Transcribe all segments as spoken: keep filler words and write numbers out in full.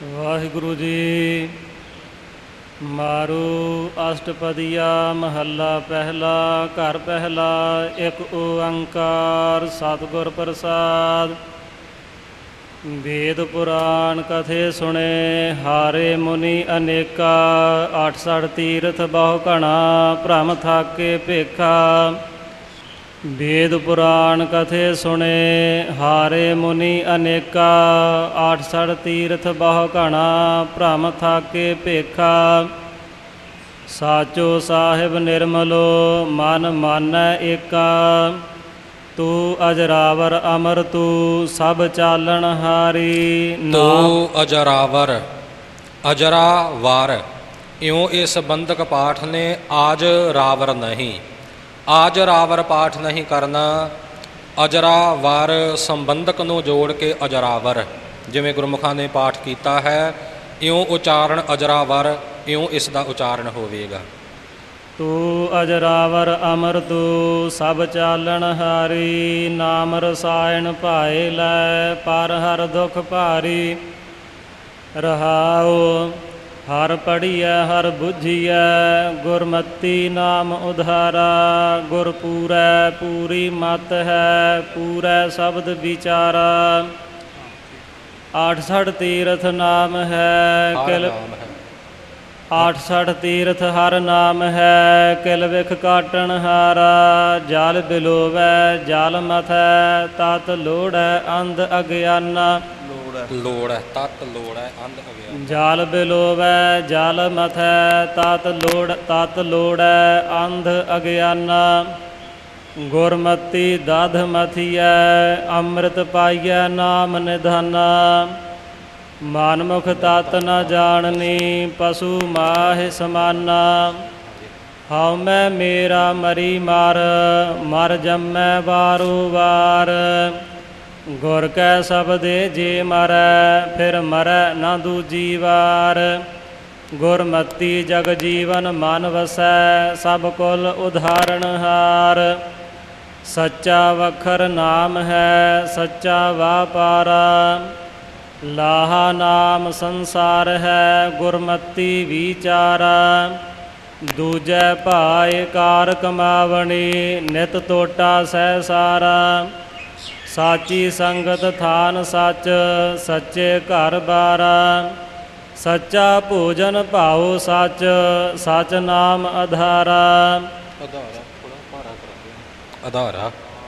ਵਾਹਿਗੁਰੂ ਜੀ। ਮਾਰੂ ਅਸ਼ਟਪਦੀਆ ਮਹੱਲਾ ਪਹਿਲਾ। ਘਰ ਪਹਿਲਾ। ਇੱਕ ਓੰਕਾਰ ਸਤਿਗੁਰ ਪ੍ਰਸਾਦ। ਵੇਦ ਪੁਰਾਣ ਕਥੇ ਸੁਣੇ ਹਾਰੇ ਮੁਨੀ ਅਨੇਕਾ। ਅੱਠ ਸਠ ਤੀਰਥ ਬਹੁ ਘਣਾ ਭ੍ਰਮ ਥਾਕੇ ਭੇਖਾ। ਵੇਦ ਪੁਰਾਣ ਕਥੇ ਸੁਣੇ ਹਾਰੇ ਮੁਨੀ ਅਨੇਕਾ। ਅੱਠ ਸਠ ਤੀਰਥ ਬਹੁ ਘਣਾ ਭ੍ਰਮ ਥਾਕੇ ਭੇਖਾ। ਸਾਚੋ ਸਾਹਿਬ ਨਿਰਮਲੋ ਮਨ ਮਾਨੈ ਏਕਾ। ਤੂੰ ਅਜਰਾਵਰ ਅਮਰ ਤੂੰ ਸਭ ਚਾਲਣ ਹਾਰੀ। ਤੂੰ ਅਜਰਾਵਰ ਅਜਰਾਵਾਰ ਇਉਂ ਇਹ ਸੰਬੰਧਕ ਪਾਠ ਨੇ। ਆਜ ਰਾਵਰ ਨਹੀਂ, ਆਜ ਰਾਵਰ ਪਾਠ ਨਹੀਂ ਕਰਨਾ। ਅਜਰਾਵਾਰ ਸੰਬੰਧਕ ਨੂੰ ਜੋੜ ਕੇ ਅਜਰਾਵਰ, ਜਿਵੇਂ ਗੁਰਮੁਖਾਂ ਨੇ ਪਾਠ ਕੀਤਾ ਹੈ ਇਉਂ ਉਚਾਰਨ ਅਜਰਾਵਰ, ਇਉਂ ਇਸ ਦਾ ਉਚਾਰਨ ਹੋਵੇਗਾ। ਤੂੰ ਅਜਰਾਵਰ ਅਮਰ ਤੂੰ ਸਭ ਚਾਲਣ ਹਾਰੀ। ਨਾਮ ਰਸਾਇਣ ਭਾਏ ਲੈ ਪਰ ਹਰ ਦੁਖ ਭਾਰੀ। ਰਹਾਉ ਹਰ ਪੜੀਐ ਹਰ ਬੁੱਝੀਐ ਗੁਰਮਤੀ ਨਾਮ ਉਧਾਰਾ। ਗੁਰ ਪੂਰੈ ਪੂਰੀ ਮਤ ਹੈ ਪੂਰੈ ਸ਼ਬਦ ਵਿਚਾਰਾ। ਆਠ ਸਠ ਤੀਰਥ ਨਾਮ ਹੈ ਕਿਲ ਆਠ ਸਠ ਤੀਰਥ ਹਰ ਨਾਮ ਹੈ ਕਿਲ ਵਿਖ ਕਾਟਣ ਹਾਰਾ। ਜਲ ਬਿਲੋਵੈ ਜਲ ਮਥੈ ਤਤ ਲੋੜੈ ਅੰਧ ਅਗਿਆਨਾ। ਲੋੜ ਹੈ ਤਤ ਲੋੜ ਹੈ ਅੰਧ ਅਗਿਆਨ। ਜਲ ਬਿਲੋਵੈ ਜਲ ਮਥੈ ਤਤ ਲੋੜ ਤਤ ਲੋੜੈ ਅੰਧ ਅਗਿਆਨਾ। ਗੁਰਮਤੀ ਦਧ ਮਥੀਐ ਅੰਮ੍ਰਿਤ ਪਾਈਐ ਨਾਮ ਨਿਧਾਨਾ। ਮਨਮੁਖ ਤਤ ਨ ਜਾਣਨੀ ਪਸ਼ੂ ਮਾਹਿ ਸਮਾਨਾ। ਹਉਮੈ ਮੇਰਾ ਮਰੀ ਮਰ ਮਰ ਜੰਮੈ ਵਾਰੋ ਵਾਰ। ਗੁਰ ਕੈ ਸ਼ਬਦੇ ਜੇ ਮਰੈ ਫਿਰ ਮਰੈ ਨਾ ਦੂਜੀ ਵਾਰ। ਗੁਰਮਤੀ ਜਗ ਜੀਵਨ ਮਨ ਵਸੈ ਸਭ ਕੁਲ ਉਧਾਰਨ ਹਾਰ। ਸੱਚਾ ਵਖਰ ਨਾਮ ਹੈ ਸੱਚਾ ਵਾਪਾਰਾ। ਲਾਹਾ ਨਾਮ ਸੰਸਾਰ ਹੈ ਗੁਰਮਤੀ ਵਿਚਾਰਾ। ਦੂਜੈ ਭਾਏ ਕਾਰ ਕਮਾਵਣੀ ਨਿਤ ਟੋਟਾ ਸਹਿ ਸਾਰਾ। ਸਾਚੀ ਸੰਗਤ ਥਾਨ ਸੱਚ ਸੱਚੇ ਘਰ ਬਾਰਾ। ਸੱਚਾ ਭੋਜਨ ਭਾਉ ਸੱਚ ਸੱਚ ਨਾਮ ਆਧਾਰਾ। ਆਧਾਰਾ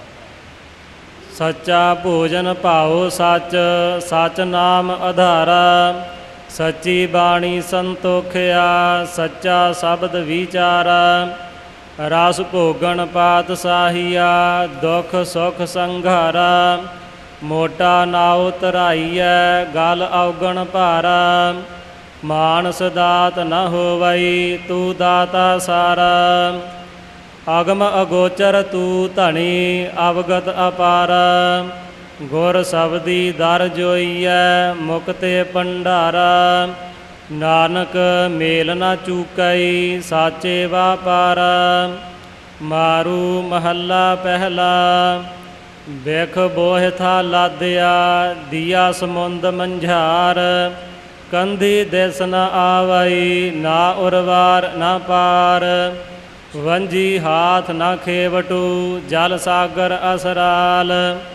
ਸੱਚਾ ਭੋਜਨ ਭਾਉ ਸੱਚ ਸੱਚ ਨਾਮ ਆਧਾਰਾ। ਸੱਚੀ ਬਾਣੀ ਸੰਤੋਖਿਆ ਸੱਚਾ ਸ਼ਬਦ ਵਿਚਾਰਾ। ਰਸ ਭੋਗਣ ਪਾਤਸ਼ਾਹੀਆ ਦੁਖ ਸੁਖ ਸੰਘਾਰਾ। ਮੋਟਾ ਨਾਉ ਧਰਾਈਐ ਗਲ ਔਗਣ ਭਾਰਾ। ਮਾਨਸ ਦਾਤ ਨ ਹੋਵਈ ਤੂੰ ਦਾਤਾ ਸਾਰਾ। ਅਗਮ ਅਗੋਚਰ ਤੂੰ ਧਣੀ ਅਵਗਤ ਅਪਾਰਾ। ਗੁਰ ਸ਼ਬਦੀ ਦਰ ਜੋਈਐ ਮੁਕਤੇ ਭੰਡਾਰਾ। ਨਾਨਕ ਮੇਲ ਨਾ ਚੂਕਈ ਸਾਚੇ ਵਾਪਾਰਾ। ਮਾਰੂ ਮਹੱਲਾ ਪਹਿਲਾ। ਬਿਖ ਬੋਹਿ ਥਾ ਲਾਦਿਆ ਦੀਆ ਸਮੁੰਦ ਮੰਝਾਰ। ਕੰਧੀ ਦਿਸ ਨ ਆਵਈ ਨਾ ਉਰਵਾਰ ਨਾ ਪਾਰ। ਵੰਜੀ ਹਾਥ ਨਾ ਖੇਵਟੂ ਜਲ ਸਾਗਰ ਅਸਰਾਲ।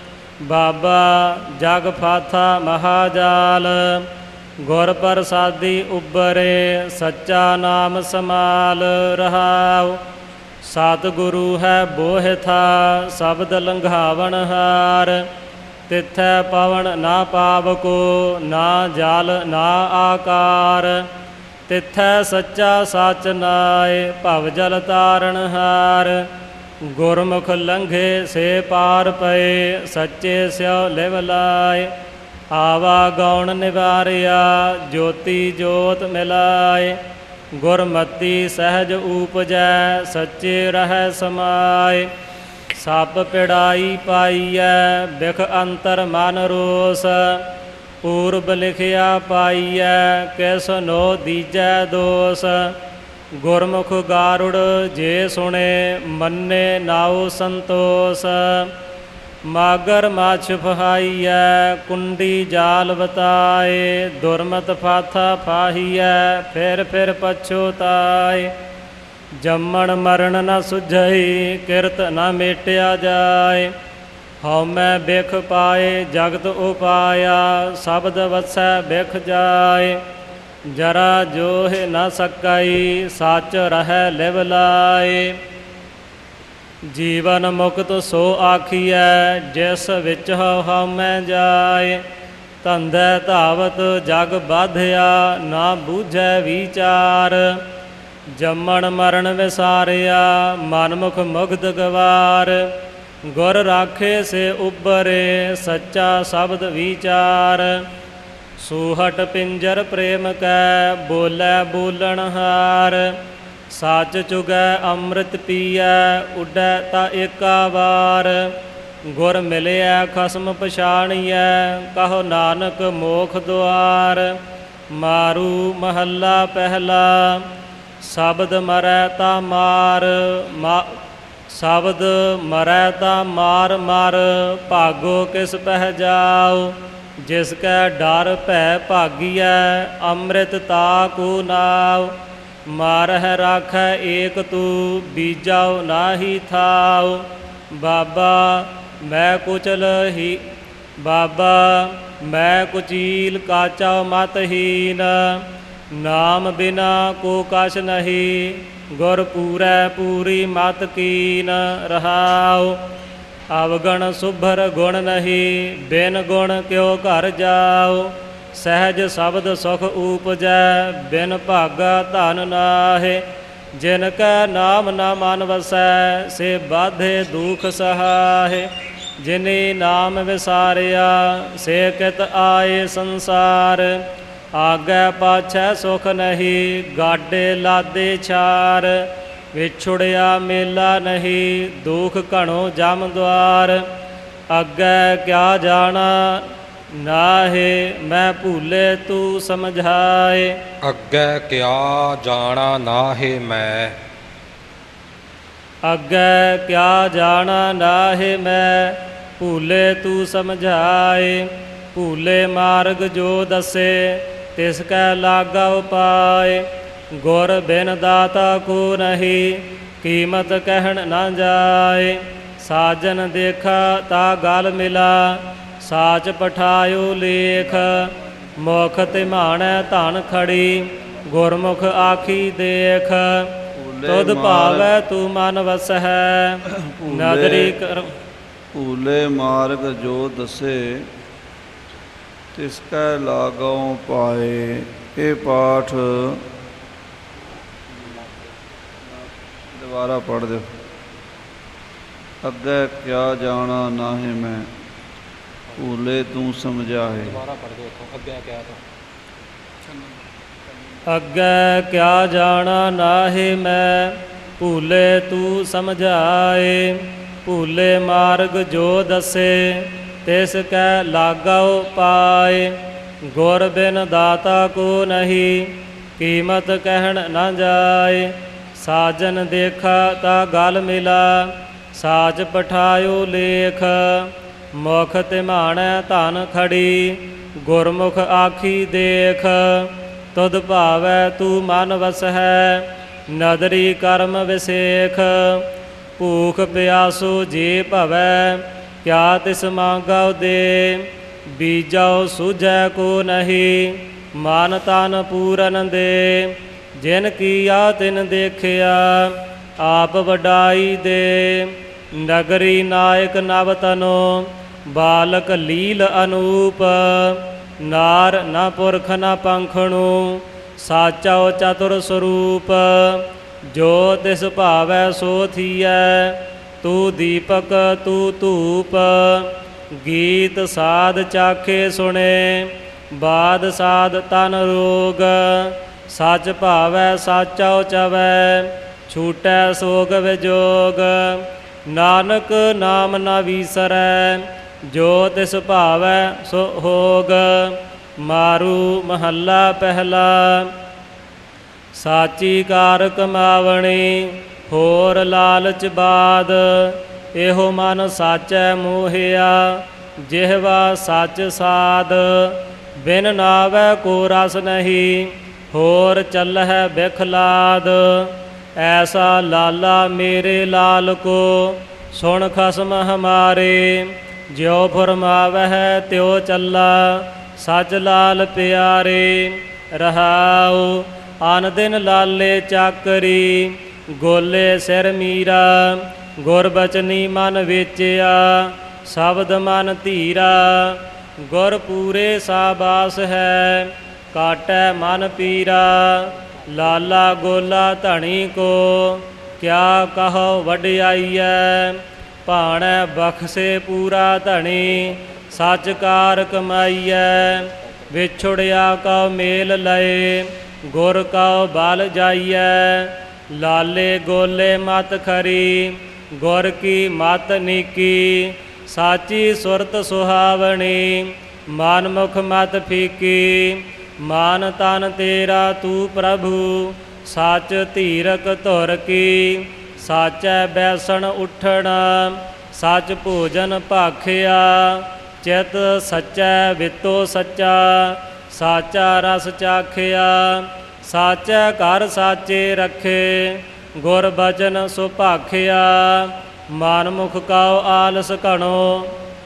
ਬਾਬਾ ਜਗ ਫਾਥਾ ਮਹਾਜਾਲ। ਗੁਰ ਪ੍ਰਸਾਦੀ ਉਬਰੇ ਸੱਚਾ ਨਾਮ ਸਮਾਲ। ਰਹਾਉ ਸਤਿਗੁਰੂ ਹੈ ਬੋਹਿ ਥਾ ਸ਼ਬਦ ਲੰਘਾਵਣ ਹਾਰ। ਤਿੱਥੈ ਪਵਨ ਨਾ ਪਾਵਕੋ ਨਾ ਜਲ ਨਾ ਆਕਾਰ। ਤਿੱਥੈ ਸੱਚਾ ਸੱਚ ਨਾਇ ਭਵ ਜਲ ਤਾਰਨ ਹਾਰ। ਗੁਰਮੁਖ ਲੰਘੇ ਸੇ ਪਾਰ ਪਏ ਸੱਚੇ ਸਿਉ ਲਿਵ ਲਾਇ। ਆਵਾ ਗੌਣ ਨਿਵਾਰਿਆ ਜੋਤੀ ਜੋਤ ਮਿਲਾਏ। ਗੁਰਮਤੀ ਸਹਿਜ ਊਪਜੈ ਸੱਚੇ ਰਹਿ ਸਮਾਏ। ਸੱਪ ਪਿੜਾਈ ਪਾਈਐ ਬਿਖ ਅੰਤਰ ਮਨ ਰੋਸ। ਪੂਰਬ ਲਿਖਿਆ ਪਾਈਐ ਕਿਸ ਨੋ ਦੀਜੈ ਦੋਸ। ਗੁਰਮੁਖ ਗਾਰੁੜ ਜੇ ਸੁਣੇ ਮੰਨੇ ਨਾਉ ਸੰਤੋਸ। ਮਾਗਰ ਮਾਛ ਫਹਾਈਐ, ਕੁੰਡੀ ਜਾਲ ਬਤਾਏ, ਦੁਰਮਤ ਫਾਥਾ ਫਾਹੀਐ, ਫਿਰ ਫਿਰ ਪਛੋਤਾਏ। ਜੰਮਣ ਮਰਨ ਨ ਸੁਝਈ, ਕਿਰਤ ਨ ਮੇਟਿਆ ਜਾਏ, ਹਉਮੈ ਬਿਖ ਪਾਏ, ਜਗਤ ਉਪਾਇਆ, ਸ਼ਬਦ ਵਸੈ ਬਿਖ ਜਾਏ। ਜਰਾ ਜੋਹ ਨ ਸਕਈ, ਸੱਚ ਰਹਿ ਲਿਵ ਲਾਏ। ਜੀਵਨ ਮੁਕਤ ਸੋ ਆਖੀਐ, ਜਿਸ ਵਿੱਚ ਹਉਮੈ ਜਾਏ। ਧੰਦੈ ਧਾਵਤ ਜਗ ਬਾਧਿਆ, ਨਾ ਬੂਝੈ ਵਿਚਾਰ। ਜੰਮਣ ਮਰਨ ਵਿਸਾਰਿਆ, ਮਨਮੁਖ ਮੁਗਧ ਗਵਾਰ। ਗੁਰ ਰਾਖੇ ਸੇ ਉਬਰੇ, ਸੱਚਾ ਸ਼ਬਦ ਵਿਚਾਰ। ਸੂਹਟ ਪਿੰਜਰ ਪ੍ਰੇਮ ਕੈ, ਬੋਲੇ ਬੋਲਣਹਾਰ। ਸੱਚ ਚੁਗੈ ਅੰਮ੍ਰਿਤ ਪੀਐ, ਉੱਡੈ ਤਾ ਏਕਾ ਵਾਰ। ਗੁਰ ਮਿਲਿਆ ਖਸਮ ਪਛਾਣੀਐ, ਕਹੋ ਨਾਨਕ ਮੋਖ ਦੁਆਰ। ਮਾਰੂ ਮਹੱਲਾ ਪਹਿਲਾ, ਸ਼ਬਦ ਮਰੈ ਤਾ ਮਾਰ ਮਾ ਸ਼ਬਦ ਮਰੈ ਤਾ ਮਾਰ ਮਾਰ। ਭਾਗੋ ਕਿਸ ਪਹਿ ਜਾਉ, ਜਿਸ ਕੈ ਡਰ ਭੈ ਭਾਗੀਐ, ਅੰਮ੍ਰਿਤ ਤਾ ਕੋ ਨਾਉ। ਮਾਰਹਿ ਰਾਖੈ ਏਕ ਤੂ, ਬੀਜਾਉ ਨਾਹੀ ਥਾਉ। ਬਾਬਾ ਮੈਂ ਕੁਚਲ ਹੀ ਬਾਬਾ ਮੈਂ ਕੁਚੀਲ, ਕਾਚਾ ਮਤਹੀਨ। ਨਾਮ ਬਿਨਾ ਕੋ ਕਛ ਨਹੀਂ, ਗੁਰ ਪੂਰੈ ਪੂਰੀ ਮਤ ਕੀਨ। ਰਹਾਉ ਅਵਗਣ ਸੁਭਰ ਗੁਣ ਨਹੀਂ, ਬਿਨ ਗੁਣ ਕਿਉ ਘਰ ਜਾਉ। ਸਹਿਜ ਸ਼ਬਦ ਸੁਖ ਊਪਜੈ, ਬਿਨ ਭਾਗਾ ਧਨ ਨਾਹਿ। ਜਿਨ ਕੈ ਨਾਮ ਨਾ ਮਨ ਵਸੈ, ਸੇ ਬਾਧੇ ਦੁਖ ਸਹਾਇ। ਜਿਨੇ ਨਾਮ ਵਿਸਾਰਿਆ, ਸੇ ਕਿਤ ਆਏ ਸੰਸਾਰ। ਆਗੈ ਪਾਛੈ ਸੁਖ ਨਹੀਂ, ਗਾਡੇ ਲਾਦੇ ਛਾਰ। ਵਿਛੁੜਿਆ ਮੇਲਾ ਨਹੀਂ, ਦੁਖ ਘਣੋ ਜਮ ਦੁਆਰ। ਅੱਗੇ ਕਿਆ ਜਾਣਾ ਨਾਹੇ, ਮੈਂ ਭੂਲੇ ਤੂੰ ਸਮਝਾਏ। ਅੱਗੇ ਕਿਆ ਜਾਣਾ ਨਾਹੇ ਮੈਂ, ਅੱਗੇ ਕਿਆ ਜਾਣਾ ਨਾਹੇ ਮੈਂ, ਭੂਲੇ ਤੂੰ ਸਮਝਾਏ। ਭੂਲੇ ਮਾਰਗ ਜੋ ਦੱਸੇ, ਤਿਸ ਕੈ ਲਾਗਾ ਉਪਾਏ। ਗੁਰ ਬਿਨ ਦਾਤਾ ਕੋ ਨਹੀਂ, ਕੀਮਤ ਕਹਿਣ ਨਾ ਜਾਏ। ਸਾਜਨ ਦੇਖਾ ਤਾ ਗਲ ਮਿਲਾ, ਸਾਚ ਪਠਾਇਓ ਲੇਖ। ਮੁਖ ਤਿਮਾਣੈ ਧਨ ਖੜੀ, ਗੁਰਮੁਖ ਆਖੀ ਦੇਖ। ਤੁਧ ਭਾਵੈ ਤੂੰ ਮਨ ਵਸਹਿ, ਨਦਰੀ ਕਰ। ਭੂਲੇ ਮਾਰਗ ਜੋ ਦਸੇ, ਤਿਸ ਕੈ ਲਾਗਉ ਪਾਏ। ਇਹ ਪਾਠ ਦੁਬਾਰਾ ਪੜ੍ਹ ਦਿਓ। ਅੱਗੇ ਕਿਆ ਜਾਣਾ ਨਾਹੀ ਮੈਂ, ਭੂਲੇ ਤੂੰ ਸਮਝਾਏ। ਦੁਬਾਰਾ ਪੜ੍ਹ ਦਿਓ ਇੱਥੋਂ, ਅੱਗੇ ਕਿਆ ਤੋਂ। ਅੱਗੇ ਕਿਆ ਜਾਣਾ ਨਾਹੀ ਮੈਂ, ਭੂਲੇ ਤੂੰ ਸਮਝਾਏ। ਭੂਲੇ ਮਾਰਗ ਜੋ ਦੱਸੇ, ਤਿਸ ਕੈ ਲਾਗਉ ਪਾਏ। ਗੁਰ ਬਿਨ ਦਾਤਾ ਕੋ ਨਹੀਂ, ਕੀਮਤ ਕਹਿਣ ਨਾ ਜਾਏ। ਸਾਜਨ ਦੇਖਾ ਤਾ ਗਲ ਮਿਲਾ, ਸਾਚ ਪਠਾਇਓ ਲੇਖ। ਮੁਖ ਤਿਮਾਣੈ ਧਨ ਖੜੀ, ਗੁਰਮੁਖ ਆਖੀ ਦੇਖ। ਤੁਧ ਭਾਵੈ ਤੂੰ ਮਨ ਵਸਹਿ, ਨਦਰੀ ਕਰਮ ਵਿਸੇਖ। ਭੂਖ ਪਿਆਸੋ ਜੇ ਭਵੈ, ਕਿਆ ਤਿਸ ਮੰਗਉ ਦੇ। ਬੀਜਾਉ ਸੂਝੈ ਕੋ ਨਹੀਂ, ਮਨ ਤਨ ਪੂਰਨ ਦੇ। ਜਿਨ ਕੀਆ ਤਿਨ ਦੇਖਿਆ, ਆਪ ਵਡਾਈ ਦੇ। ਨਗਰੀ ਨਾਇਕ ਨਵ ਤਨੋ, ਬਾਲਕ ਲੀਲ ਅਨੂਪ। ਨਾਰ ਨ ਪੁਰਖ ਨ ਪੰਖਣੂ, ਸਾਚਾ ਚਤੁਰ ਸਰੂਪ। ਜੋ ਤਿਸ ਭਾਵੈ ਸੋ ਥੀਐ, ਤੂੰ ਦੀਪਕ ਤੂੰ ਧੂਪ। ਗੀਤ ਸਾਧ ਚਾਖੇ ਸੁਣੇ, ਬਾਦ ਸਾਧ ਤਨ ਰੋਗ। ਸੱਚ ਭਾਵੈ ਸਾਚਾ ਉਚਵੈ, ਛੂਟੈ ਸੋਗ ਵਿਜੋਗ। ਨਾਨਕ ਨਾਮ ਨਾ ਵੀਸਰੈ, ਜੋ ਤਿਸ ਭਾਵੈ ਸੋ ਹੋਗ। ਮਾਰੂ ਮਹੱਲਾ ਪਹਿਲਾ, ਸਾਚੀ ਕਾਰ ਕਮਾਵਣੀ, ਹੋਰ ਲਾਲਚ ਬਾਦ। ਇਹੋ ਮਨ ਸਾਚੈ ਮੋਹਿਆ, ਜਿਹਵਾ ਸੱਚ ਸਾਧ। ਬਿਨ ਨਾਵੈ ਕੋ ਰਸ ਨਹੀਂ, ਹੋਰ ਚੱਲਹਿ ਬਿਖਲਾਦ। ਐਸਾ ਲਾਲਾ ਮੇਰੇ ਲਾਲ ਕੋ, ਸੁਣ ਖਸਮ ਹਮਾਰੇ। ਜਿਉ ਫੁਰਮਾਵਹਿ ਤਿਉ ਚੱਲਾ, ਸਚ ਲਾਲ ਪਿਆਰੇ। ਰਹਾਉ ਆਨ ਦਿਨ ਲਾਲੇ ਚਾਕਰੀ, ਗੋਲੇ ਸਿਰ ਮੀਰਾ। ਗੁਰ ਬਚਨੀ ਮਨ ਵੇਚਿਆ, ਸ਼ਬਦ ਮਨ ਧੀਰਾ। ਗੁਰ ਪੂਰੇ ਸਾਬਾਸ ਹੈ, ਕਾਟੈ ਮਨ ਪੀਰਾ। ਲਾਲਾ ਗੋਲਾ ਧਣੀ ਕੋ, ਕਿਆ ਕਹੋ ਵਡਿਆਈਐ। ਭਾਣੈ ਬਖਸ਼ੇ ਪੂਰਾ ਧਣੀ, ਸੱਚ ਕਾਰ ਕਮਾਈਐ। ਵਿਛੁੜਿਆ ਕਉ ਮੇਲ ਲਏ, ਗੁਰ ਕਉ ਬਲ ਜਾਈਐ। ਲਾਲੇ ਗੋਲੇ ਮਤ ਖਰੀ, ਗੁਰ ਕੀ ਮਤ ਨੀਕੀ। ਸਾਚੀ ਸੁਰਤ ਸੁਹਾਵਣੀ, ਮਨ ਮੁਖ ਮਤ ਫੀਕੀ। ਮਾਨ ਤਨ ਤੇਰਾ ਤੂੰ ਪ੍ਰਭੂ, ਸੱਚ ਧੀਰਕ ਧੁਰ ਕੀ। ਸਾਚੈ ਬੈਸਣ ਉੱਠਣਾ, ਸੱਚ ਭੋਜਨ ਭਾਖਿਆ। ਚਿਤ ਸੱਚੈ ਵਿਤੋ ਸੱਚਾ, ਸਾਚਾ ਰਸ ਚਾਖਿਆ। ਸਾਚੈ ਘਰ ਸਾਚੇ ਰੱਖੇ, ਗੁਰ ਬਚਨ ਸੁਭਾਖਿਆ। ਮਨ ਮੁਖ ਕਉ ਆਲਸ ਘਣੋ,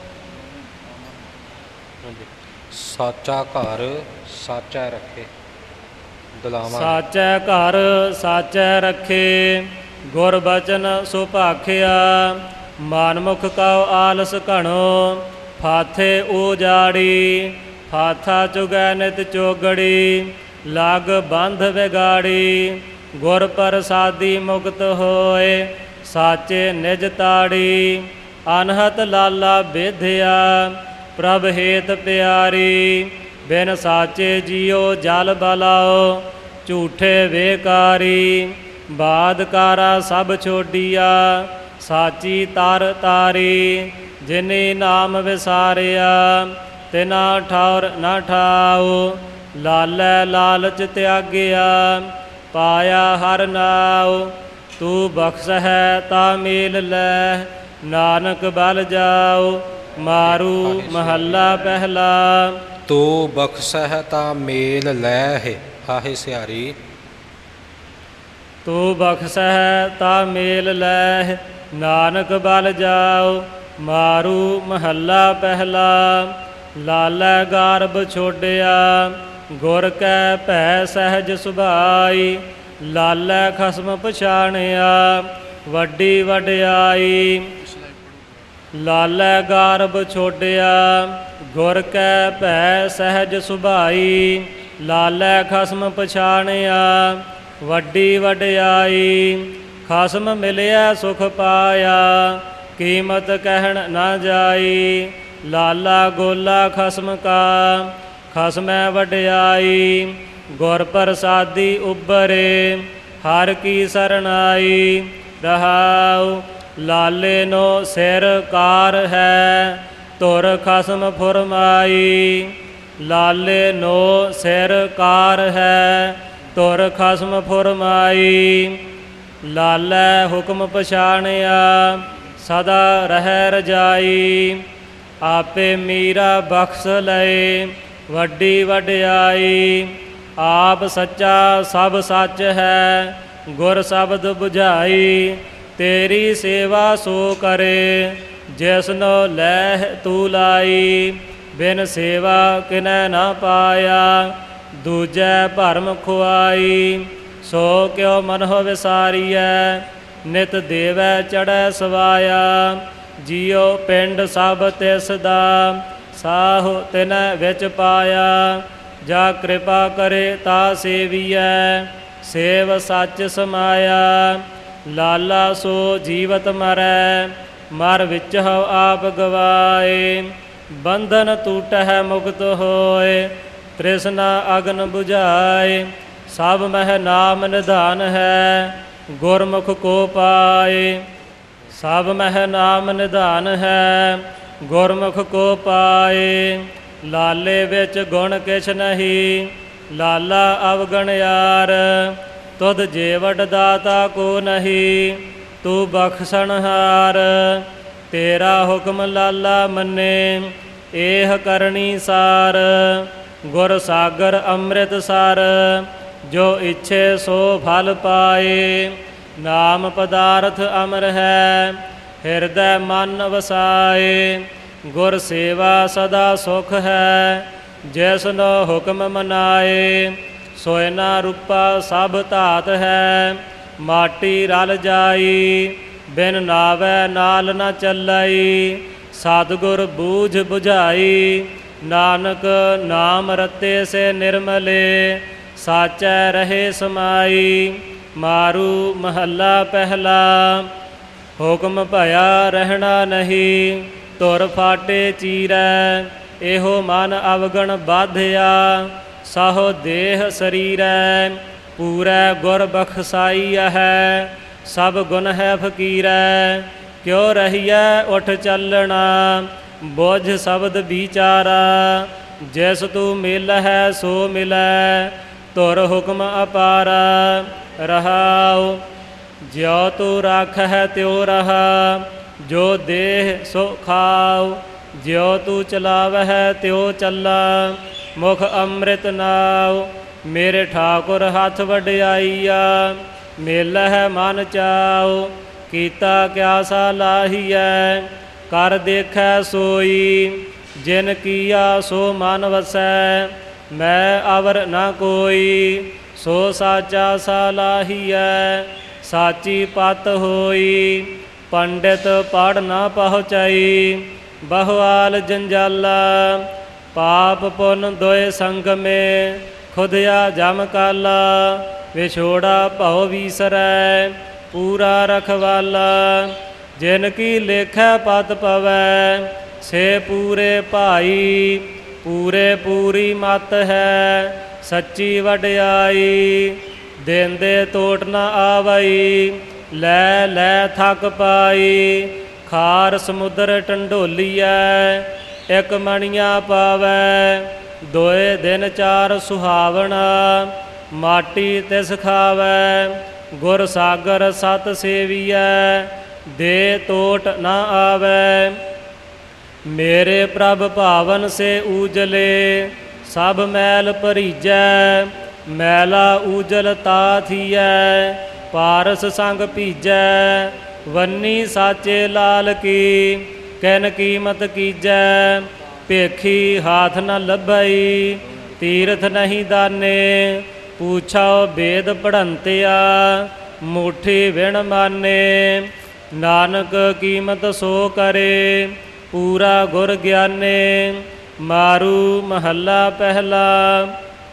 ਸਾਚਾ ਘਰ ਸਾਚਾ ਰੱਖੇ। ਦਲਾਵਾਂ ਸਾਚੈ ਘਰ ਸਾਚੈ ਰੱਖੇ, ਗੁਰ ਬਚਨ ਸੁਭਾਖਿਆ। ਮਨ ਮੁਖ ਕਉ ਆਲਸ ਘਣੋ, ਫਾਥੇ ਉਜਾੜੀ। ਫਾਥਾ ਚੁਗੈ ਨਿਤ ਚੋਗੜੀ, ਲਗ ਬੰਧ ਵਿਗਾੜੀ। ਗੁਰ ਪ੍ਰਸਾਦੀ ਮੁਕਤ ਹੋਏ, ਸਾਚੇ ਨਿਜ ਤਾੜੀ। ਅਨਹਤ ਲਾਲਾ ਬੇਧਿਆ, ਪ੍ਰਭ ਹੇਤ ਪਿਆਰੀ। ਬਿਨ ਸਾਚੇ ਜੀਉ ਜਲ ਬਲਾਓ, ਝੂਠੇ ਵੇਕਾਰੀ। ਬਾਦਕਾਰਾ ਸਭ ਛੋਡੀਆ, ਸਾਚੀ ਤਰ ਤਾਰੀ। ਜਿਨੇ ਨਾਮ ਵਿਸਾਰਿਆ, ਤਿਨਾ ਠੌਰ ਨਾ ਠਾਓ। ਲਾਲੈ ਲਾਲਚ ਤਿਆਗਿਆ, ਪਾਇਆ ਹਰ ਨਾਉ। ਤੂੰ ਬਖਸ਼ਹਿ ਤਾ ਮੇਲ ਲੈ, ਨਾਨਕ ਬਲ ਜਾਉ। ਮਾਰੂ ਮਹੱਲਾ ਪਹਿਲਾ। ਤੂੰ ਬਖਸ਼ਹਿ ਤਾ ਮੇਲ ਲੈ ਹੈ, ਹਾਹੇ ਸਿਆਰੀ। ਤੂੰ ਬਖਸ਼ਹਿ ਤਾ ਮੇਲ ਲੈ, ਨਾਨਕ ਬਲ ਜਾਉ। ਮਾਰੂ ਮਹੱਲਾ ਪਹਿਲਾ। ਲਾਲੈ ਗਾਰਬ ਛੋਡਿਆ, ਗੁਰ ਕੈ ਭੈ ਸਹਿਜ ਸੁਭਾਈ। ਲਾਲੈ ਖਸਮ ਪਛਾਣਿਆ, ਵੱਡੀ ਵਡਿਆਈ। ਲਾਲੈ ਗਾਰਬ ਛੋਡਿਆ, ਗੁਰ ਕੈ ਭੈ ਸਹਿਜ ਸੁਭਾਈ। ਲਾਲੈ ਖਸਮ ਪਛਾਣਿਆ, ਵੱਡੀ ਵਡਿਆਈ। ਖਸਮ ਮਿਲਿਆ ਸੁਖ ਪਾਇਆ, ਕੀਮਤ ਕਹਿਣ ਨਾ ਜਾਈ। ਲਾਲਾ ਗੋਲਾ ਖਸਮ ਕਾ, ਖਸਮੈ ਵਡਿਆਈ। ਗੁਰ ਪ੍ਰਸਾਦੀ ਉਬਰੇ, ਹਰ ਕੀ ਸਰਣਾਈ। ਰਹਾਉ ਲਾਲੇ ਨੋ ਸਿਰ ਕਾਰ ਹੈ, ਧੁਰ ਖਸਮ ਫੁਰਮਾਈ। ਲਾਲੇ ਨੋ ਸਿਰ ਕਾਰ ਹੈ, ਧੁਰ ਖਸਮ ਫੁਰਮਾਈ। ਲਾਲੈ ਹੁਕਮ ਪਛਾਣਿਆ, ਸਦਾ ਰਹਿ ਰਜਾਈ। ਆਪੇ ਮੀਰਾ ਬਖਸ਼ ਲਏ, ਵੱਡੀ ਵਡਿਆਈ। ਆਪ ਸੱਚਾ ਸਭ ਸੱਚ ਹੈ, ਗੁਰ ਸ਼ਬਦ ਬੁਝਾਈ। ਤੇਰੀ ਸੇਵਾ ਸੋ ਕਰੇ, ਜਿਸਨੋ ਲੈ ਤੂੰ ਲਾਈ। ਬਿਨ ਸੇਵਾ ਕਿਨੈ ਨਾ ਪਾਇਆ, ਦੂਜੈ ਭਰਮ ਖੁਆਈ। ਸੋ ਕਿਉ ਮਨਹੁ ਵਿਸਾਰੀਐ, ਨਿਤ ਦੇਵੈ ਚੜ੍ਹੈ ਸਵਾਇਆ। ਜੀਉ ਪਿੰਡ ਸਭ ਤਿਸ ਦਾ, ਸਾਹੁ ਤਿਨੈ ਵਿੱਚ ਪਾਇਆ। ਜਾ ਕਿਰਪਾ ਕਰੇ ਤਾ ਸੇਵੀਐ, ਸੇਵ ਸੱਚ ਸਮਾਇਆ। ਲਾਲਾ ਸੋ ਜੀਵਤ ਮਰੈ, ਮਰ ਵਿੱਚ ਹਉ ਆਪ ਗਵਾਏ। ਬੰਧਨ ਟੂਟਹਿ ਮੁਕਤ ਹੋਏ, ਤ੍ਰਿਸ਼ਨਾ ਅਗਨ ਬੁਝਾਏ। ਸਭ ਮਹਿ ਨਾਮ ਨਿਧਾਨ ਹੈ, ਗੁਰਮੁਖ ਕੋ ਪਾਏ। ਸਭ ਮਹਿ ਨਾਮ ਨਿਧਾਨ ਹੈ, ਗੁਰਮੁਖ ਕੋ ਪਾਏ। ਲਾਲੇ ਵਿੱਚ ਗੁਣ ਕਿਛ ਨਹੀਂ, ਲਾਲਾ ਅਵਗਣਿਆਰ। ਤੁਧ ਜੀਵਟ ਦਾਤਾ ਕੋ ਨਹੀਂ, ਤੂੰ ਬਖਸ਼ਣਹਾਰ। ਤੇਰਾ ਹੁਕਮ ਲਾਲਾ ਮੰਨੇ। ਏਹ ਕਰਨੀ ਸਾਰ ਗੁਰ ਸਾਗਰ ਅੰਮ੍ਰਿਤ ਸਰ, ਜੋ ਇੱਛੇ ਸੋ ਫਲ ਪਾਏ। ਨਾਮ ਪਦਾਰਥ ਅਮਰ ਹੈ, ਹਿਰਦੈ ਮਨ ਵਸਾਏ। ਗੁਰ ਸੇਵਾ ਸਦਾ ਸੁਖ ਹੈ, ਜਿਸਨੋ ਹੁਕਮ ਮਨਾਏ। ਸੋਇਨਾ ਰੂਪਾ ਸਭ ਧਾਤ ਹੈ, ਮਾਟੀ ਰਲ ਜਾਈ। ਬਿਨ ਨਾਵੈ ਨਾਲ ਨ ਚੱਲਈ, ਸਤਿਗੁਰ ਬੂਝ ਬੁਝਾਈ। ਨਾਨਕ ਨਾਮ ਰਤੇ ਸੇ ਨਿਰਮਲੇ, ਸਾਚੈ ਰਹੇ ਸਮਾਈ। ਮਾਰੂ ਮਹੱਲਾ ਪਹਿਲਾ। ਹੁਕਮ ਭਇਆ ਰਹਿਣਾ ਨਹੀਂ, ਧੁਰ ਫਾਟੇ ਚੀਰੈ। ਇਹੋ ਮਨ ਅਵਗਣ ਬਾਧਿਆ, ਸਾਹੋ ਦੇਹ ਸਰੀਰੈ। ਪੂਰੈ ਗੁਰ ਬਖਸਾਈ ਹੈ, ਸਭ ਗੁਣ ਹੈ ਫਕੀਰੈ। ਕਿਉ ਰਹੀਐ ਉਠ ਚੱਲਣਾ, ਬੁਝ ਸ਼ਬਦ ਵਿਚਾਰਾ। ਜਿਸ ਤੂੰ ਮਿਲ ਹੈ ਸੋ ਮਿਲੈ, ਧੁਰ ਹੁਕਮ ਅਪਾਰਾ। ਰਹਾਉ ਜਿਉ ਤੂੰ ਰਾਖਹਿ ਤਿਉ ਰਹਾ, ਜੋ ਦੇਹ ਸੋ ਖਾਉ। ਜਿਉ ਤੂੰ ਚਲਾਵਹਿ ਤਿਉ ਚੱਲਾ, ਮੁਖ ਅੰਮ੍ਰਿਤ ਨਾਉ। ਮੇਰੇ ਠਾਕੁਰ ਹੱਥ ਵਡਿਆਈਆ, ਮੇਲਹਿ ਮਨ ਚਾਉ। ਕੀਤਾ ਕਿਆ ਸਲਾਹੀਐ, ਕਰ ਦੇਖੈ ਸੋਈ। ਜਿਨ ਕੀਆ ਸੋ ਮਨ ਵਸੈ, ਮੈਂ ਅਵਰ ਨਾ ਕੋਈ। ਸੋ ਸਾਚਾ ਸਲਾਹੀਐ, ਸਾਚੀ ਪਤ ਹੋਈ। ਪੰਡਿਤ ਪੜ੍ਹ ਨਾ ਪਹੁੰਚਾਈ, ਬਹੁਆਲ ਜੰਜਾਲਾ। ਪਾਪ ਪੁੰਨ ਦੋਇ ਸੰਗਮੇ, ਖੁਦਿਆ ਜਮ ਕਾਲਾ। ਵਿਛੋੜਾ ਭਉ ਵੀਸਰੈ, ਪੂਰਾ ਰਖਵਾਲਾ। ਜਿਨ ਕੀ ਲੇਖੈ ਪਤ ਪਵੈ, ਸੇ ਪੂਰੇ ਭਾਈ। ਪੂਰੇ ਪੂਰੀ ਮਤ ਹੈ, ਸੱਚੀ ਵਡਿਆਈ। ਦਿਨ ਦੇ ਤੋਟ ਨ ਆਵਈ, ਲੈ ਲੈ ਥਕ ਪਾਈ। ਖਾਰ ਸਮੁੰਦਰ ਢੰਡੋਲੀਐ, ਇਕ ਮਣੀਆਂ ਪਾਵੈ। ਦੋਏ ਦਿਨ ਚਾਰ ਸੁਹਾਵਣਾ, ਮਾਟੀ ਤਿਸ ਖਾਵੈ। ਗੁਰ ਸਾਗਰ ਸਤ ਸੇਵੀਐ, ਦੇ ਤੋਟ ਨ ਆਵੈ। ਮੇਰੇ ਪ੍ਰਭ ਭਾਵਨ ਸੇ ਊਜਲੇ, ਸਭ ਮੈਲ ਭਰੀਜੈ। ਮੈਲਾ ਊਜਲ ਤਾ ਥੀਐ, ਪਾਰਸ ਸੰਗ ਭੀਜੈ। ਵੰਨੀ ਸਾਚੇ ਲਾਲ ਕੀ, ਕਿਨ ਕੀਮਤ ਕੀਜੈ। ਭੇਖੀ ਹਾਥ ਨ ਲੱਭਈ, ਤੀਰਥ ਨਹੀਂ ਦਾਨੇ। ਪੂਛਾਓ ਬੇਦ ਪੜ੍ਹੰਤਿਆ, ਮੁਠੀ ਵਿਣ ਮਾਨੇ। ਨਾਨਕ ਕੀਮਤ ਸੋ ਕਰੇ, ਪੂਰਾ ਗੁਰ ਗਿਆਨੇ। ਮਾਰੂ ਮਹੱਲਾ ਪਹਿਲਾ।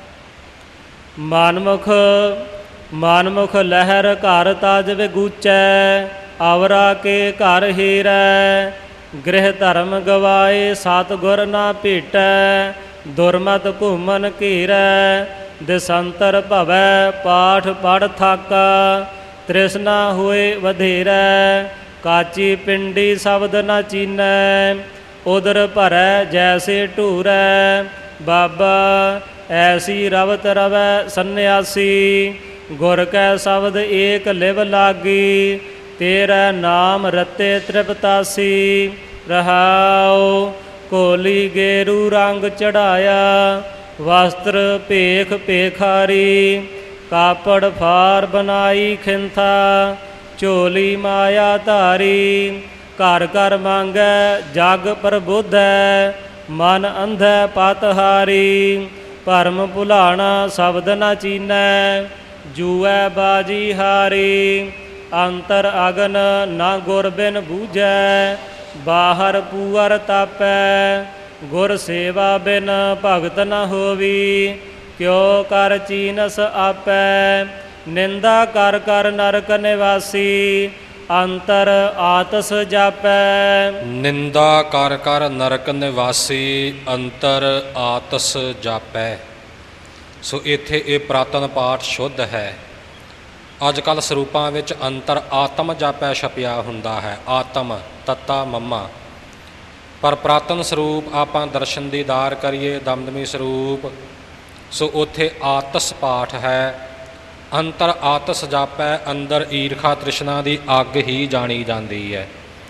ਮਨਮੁਖ ਮਨਮੁਖ ਲਹਿਰ ਘਰ ਤਜ ਵਿਗੂਚੈ, ਆਵਰਾ ਕੇ ਘਰ ਹੀਰੈ। ਗ੍ਰਹਿ ਧਰਮ ਗਵਾਏ, ਸਤਿਗੁਰ ਨਾ ਭੇਟੈ। ਦੁਰਮਤ ਘੂਮਨ ਘੇਰੈ, ਦਿਸੰਤਰ ਭਵੈ ਪਾਠ ਪੜ੍ਹ ਥਾਕਾ। ਤ੍ਰਿਸ਼ਨਾ ਹੋਏ ਵਧੇਰੈ, ਕਾਚੀ ਪਿੰਡੀ ਸ਼ਬਦ ਨ ਚੀਨੈ। ਉਦਰ ਭਰੈ ਜੈਸੇ ਢੂਰੈ, ਬਾਬਾ ਐਸੀ ਰਵਤ ਰਵੈ ਸੰਨਿਆਸੀ। ਗੁਰ ਕੈ ਸ਼ਬਦ ਏਕ ਲਿਵ ਲਾਗੀ, ਤੇਰਾ ਨਾਮ ਰਤੇ ਤ੍ਰਿਪਤਾਸੀ। ਰਹਾਉ ਕੋਲੀ ਗੇਰੂ ਰੰਗ ਚੜਾਇਆ, ਵਸਤਰ ਭੇਖ ਭੇਖਾਰੀ। ਕਾਪੜ ਫਾਰ ਬਨਾਈ ਖਿੰਥਾ, ਝੋਲੀ ਮਾਇਆ ਧਾਰੀ। ਘਰ ਘਰ ਮੰਗੈ ਜਗ ਪ੍ਰਬੁੱਧੈ, ਮਨ ਅੰਧੈ ਪਤਹਾਰੀ। ਭਰਮ ਭੁਲਾਣਾ ਸ਼ਬਦ ਨ ਚੀਨੈ, ਜੂਐ ਬਾਜੀ ਹਾਰੀ। ਅੰਤਰ ਅਗਨ ਨਾ ਗੁਰ ਬਿਨ ਬੂਝੈ, ਬਾਹਰ ਪੂਅਰ ਤਾਪੈ। ਗੁਰ ਸੇਵਾ ਬਿਨ ਭਗਤ ਨ ਹੋਵੀ, ਕਿਉ ਕਰ ਚੀਨਸ ਆਪੈ। ਨਿੰਦਾ ਕਰ ਕਰ ਨਰਕ ਨਿਵਾਸੀ, ਅੰਤਰ ਆਤਸ ਜਾਪੈ। ਨਿੰਦਾ ਕਰ ਕਰ ਨਰਕ ਨਿਵਾਸੀ, ਅੰਤਰ ਆਤਸ ਜਾਪੈ। ਸੋ ਇੱਥੇ ਇਹ ਪ੍ਰਾਤਨ ਪਾਠ ਸ਼ੁੱਧ ਹੈ। ਅੱਜ ਕੱਲ੍ਹ ਸਰੂਪਾਂ ਵਿੱਚ ਅੰਤਰ ਆਤਮ ਜਾਪੈ ਛਪਿਆ ਹੁੰਦਾ ਹੈ, ਆਤਮ ਤੱਤਾ ਮੰਮਾ। ਪਰ ਪ੍ਰਾਤਨ ਸਰੂਪ ਆਪਾਂ ਦਰਸ਼ਨ ਦੀਦਾਰ ਕਰੀਏ, ਦਮਦਮੀ ਸਰੂਪ, ਸੋ ਉੱਥੇ ਆਤਸ ਪਾਠ ਹੈ। ਅੰਤਰ ਆਤਸ ਜਾਪੈ, ਅੰਦਰ ਈਰਖਾ ਤ੍ਰਿਸ਼ਨਾ ਦੀ ਅੱਗ ਹੀ ਜਾਣੀ ਜਾਂਦੀ ਹੈ।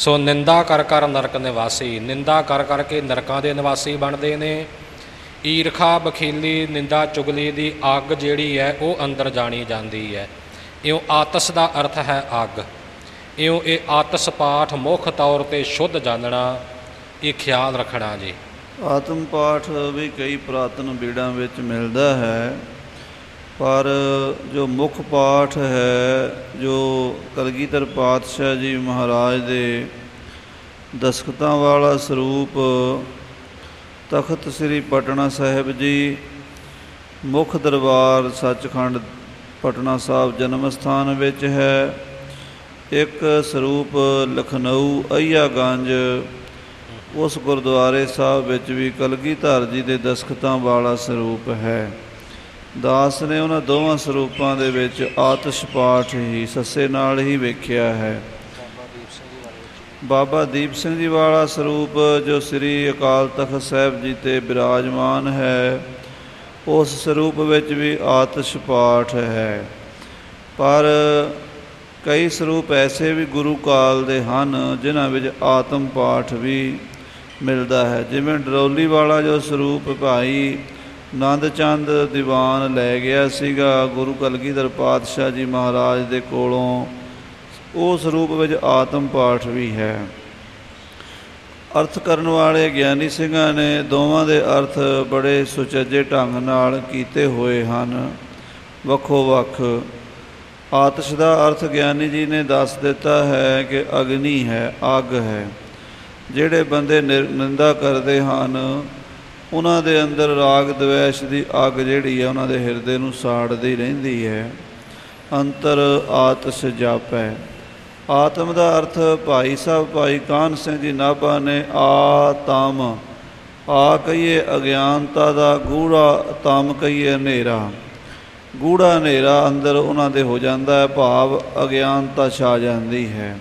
ਸੋ ਨਿੰਦਾ ਕਰ ਕਰ ਨਰਕ ਨਿਵਾਸੀ, ਨਿੰਦਾ ਕਰ ਕਰਕੇ ਨਰਕਾਂ ਦੇ ਨਿਵਾਸੀ ਬਣਦੇ ਨੇ। ਈਰਖਾ, ਬਖੀਲੀ, ਨਿੰਦਾ, ਚੁਗਲੀ ਦੀ ਅੱਗ ਜਿਹੜੀ ਹੈ ਉਹ ਅੰਦਰ ਜਾਣੀ ਜਾਂਦੀ ਹੈ। ਇਉਂ ਆਤਸ ਦਾ ਅਰਥ ਹੈ ਅੱਗ। ਇਉਂ ਇਹ ਆਤਸ ਪਾਠ ਮੁੱਖ ਤੌਰ 'ਤੇ ਸ਼ੁੱਧ ਜਾਣਨਾ, ਇਹ ਖਿਆਲ ਰੱਖਣਾ ਜੀ। ਆਤਮ ਪਾਠ ਵੀ ਕਈ ਪੁਰਾਤਨ ਬੀੜਾਂ ਵਿੱਚ ਮਿਲਦਾ ਹੈ, ਪਰ ਜੋ ਮੁੱਖ ਪਾਠ ਹੈ, ਜੋ ਕਲਗੀਧਰ ਪਾਤਸ਼ਾਹ ਜੀ ਮਹਾਰਾਜ ਦੇ ਦਸਖਤਾਂ ਵਾਲਾ ਸਰੂਪ ਤਖਤ ਸ੍ਰੀ ਪਟਨਾ ਸਾਹਿਬ ਜੀ, ਮੁੱਖ ਦਰਬਾਰ ਸੱਚਖੰਡ ਪਟਨਾ ਸਾਹਿਬ ਜਨਮ ਸਥਾਨ ਵਿੱਚ ਹੈ। ਇੱਕ ਸਰੂਪ ਲਖਨਊ ਅਈਆਗੰਜ ਉਸ ਗੁਰਦੁਆਰੇ ਸਾਹਿਬ ਵਿੱਚ ਵੀ ਕਲਗੀਧਰ ਜੀ ਦੇ ਦਸਖਤਾਂ ਵਾਲਾ ਸਰੂਪ ਹੈ। ਦਾਸ ਨੇ ਉਹਨਾਂ ਦੋਵਾਂ ਸਰੂਪਾਂ ਦੇ ਵਿੱਚ ਆਤਿਸ਼ ਪਾਠ ਹੀ ਸੱਸੇ ਨਾਲ ਹੀ ਵੇਖਿਆ ਹੈ। ਬਾਬਾ ਦੀਪ ਸਿੰਘ ਜੀ ਵਾਲਾ ਸਰੂਪ ਜੋ ਸ੍ਰੀ ਅਕਾਲ ਤਖਤ ਸਾਹਿਬ ਜੀ 'ਤੇ ਬਿਰਾਜਮਾਨ ਹੈ, ਉਸ ਸਰੂਪ ਵਿੱਚ ਵੀ ਆਤਿਸ਼ ਪਾਠ ਹੈ। ਪਰ ਕਈ ਸਰੂਪ ਐਸੇ ਵੀ ਗੁਰੂ ਕਾਲ ਦੇ ਹਨ ਜਿਨ੍ਹਾਂ ਵਿੱਚ ਆਤਮ ਪਾਠ ਵੀ ਮਿਲਦਾ ਹੈ। ਜਿਵੇਂ ਡਰੌਲੀ ਵਾਲਾ ਜੋ ਸਰੂਪ ਭਾਈ ਨੰਦ ਚੰਦ ਦੀਵਾਨ ਲੈ ਗਿਆ ਸੀਗਾ ਗੁਰੂ ਕਲਗੀਧਰ ਪਾਤਸ਼ਾਹ ਜੀ ਮਹਾਰਾਜ ਦੇ ਕੋਲੋਂ, ਉਸ ਰੂਪ ਵਿੱਚ ਆਤਮ ਪਾਠ ਵੀ ਹੈ। ਅਰਥ ਕਰਨ ਵਾਲੇ ਗਿਆਨੀ ਸਿੰਘਾਂ ਨੇ ਦੋਵਾਂ ਦੇ ਅਰਥ ਬੜੇ ਸੁਚੱਜੇ ਢੰਗ ਨਾਲ ਕੀਤੇ ਹੋਏ ਹਨ, ਵੱਖੋ ਵੱਖ। ਆਤਿਸ਼ ਦਾ ਅਰਥ ਗਿਆਨੀ ਜੀ ਨੇ ਦੱਸ ਦਿੱਤਾ ਹੈ ਕਿ ਅਗਨੀ ਹੈ, ਅੱਗ ਹੈ। ਜਿਹੜੇ ਬੰਦੇ ਨਿ ਨਿੰਦਾ ਕਰਦੇ ਹਨ ਉਹਨਾਂ ਦੇ ਅੰਦਰ ਰਾਗ ਦਵੈਸ਼ ਦੀ ਅੱਗ ਜਿਹੜੀ ਹੈ ਉਹਨਾਂ ਦੇ ਹਿਰਦੇ ਨੂੰ ਸਾੜਦੀ ਰਹਿੰਦੀ ਹੈ। ਅੰਤਰ ਆਤਿਸ਼ ਜਾਪੈ। ਆਤਮ ਦਾ ਅਰਥ ਭਾਈ ਸਾਹਿਬ ਭਾਈ ਕਾਹਨ ਸਿੰਘ ਜੀ ਨਾਭਾ ਨੇ ਆਤਮ, ਆ ਕਹੀਏ ਅਗਿਆਨਤਾ ਦਾ, ਗੂੜਾ ਤਮ ਕਹੀਏ ਹਨੇਰਾ। ਗੂੜਾ ਹਨੇਰਾ ਅੰਦਰ ਉਹਨਾਂ ਦੇ ਹੋ ਜਾਂਦਾ ਹੈ, ਭਾਵ ਅਗਿਆਨਤਾ ਛਾ ਜਾਂਦੀ ਹੈ।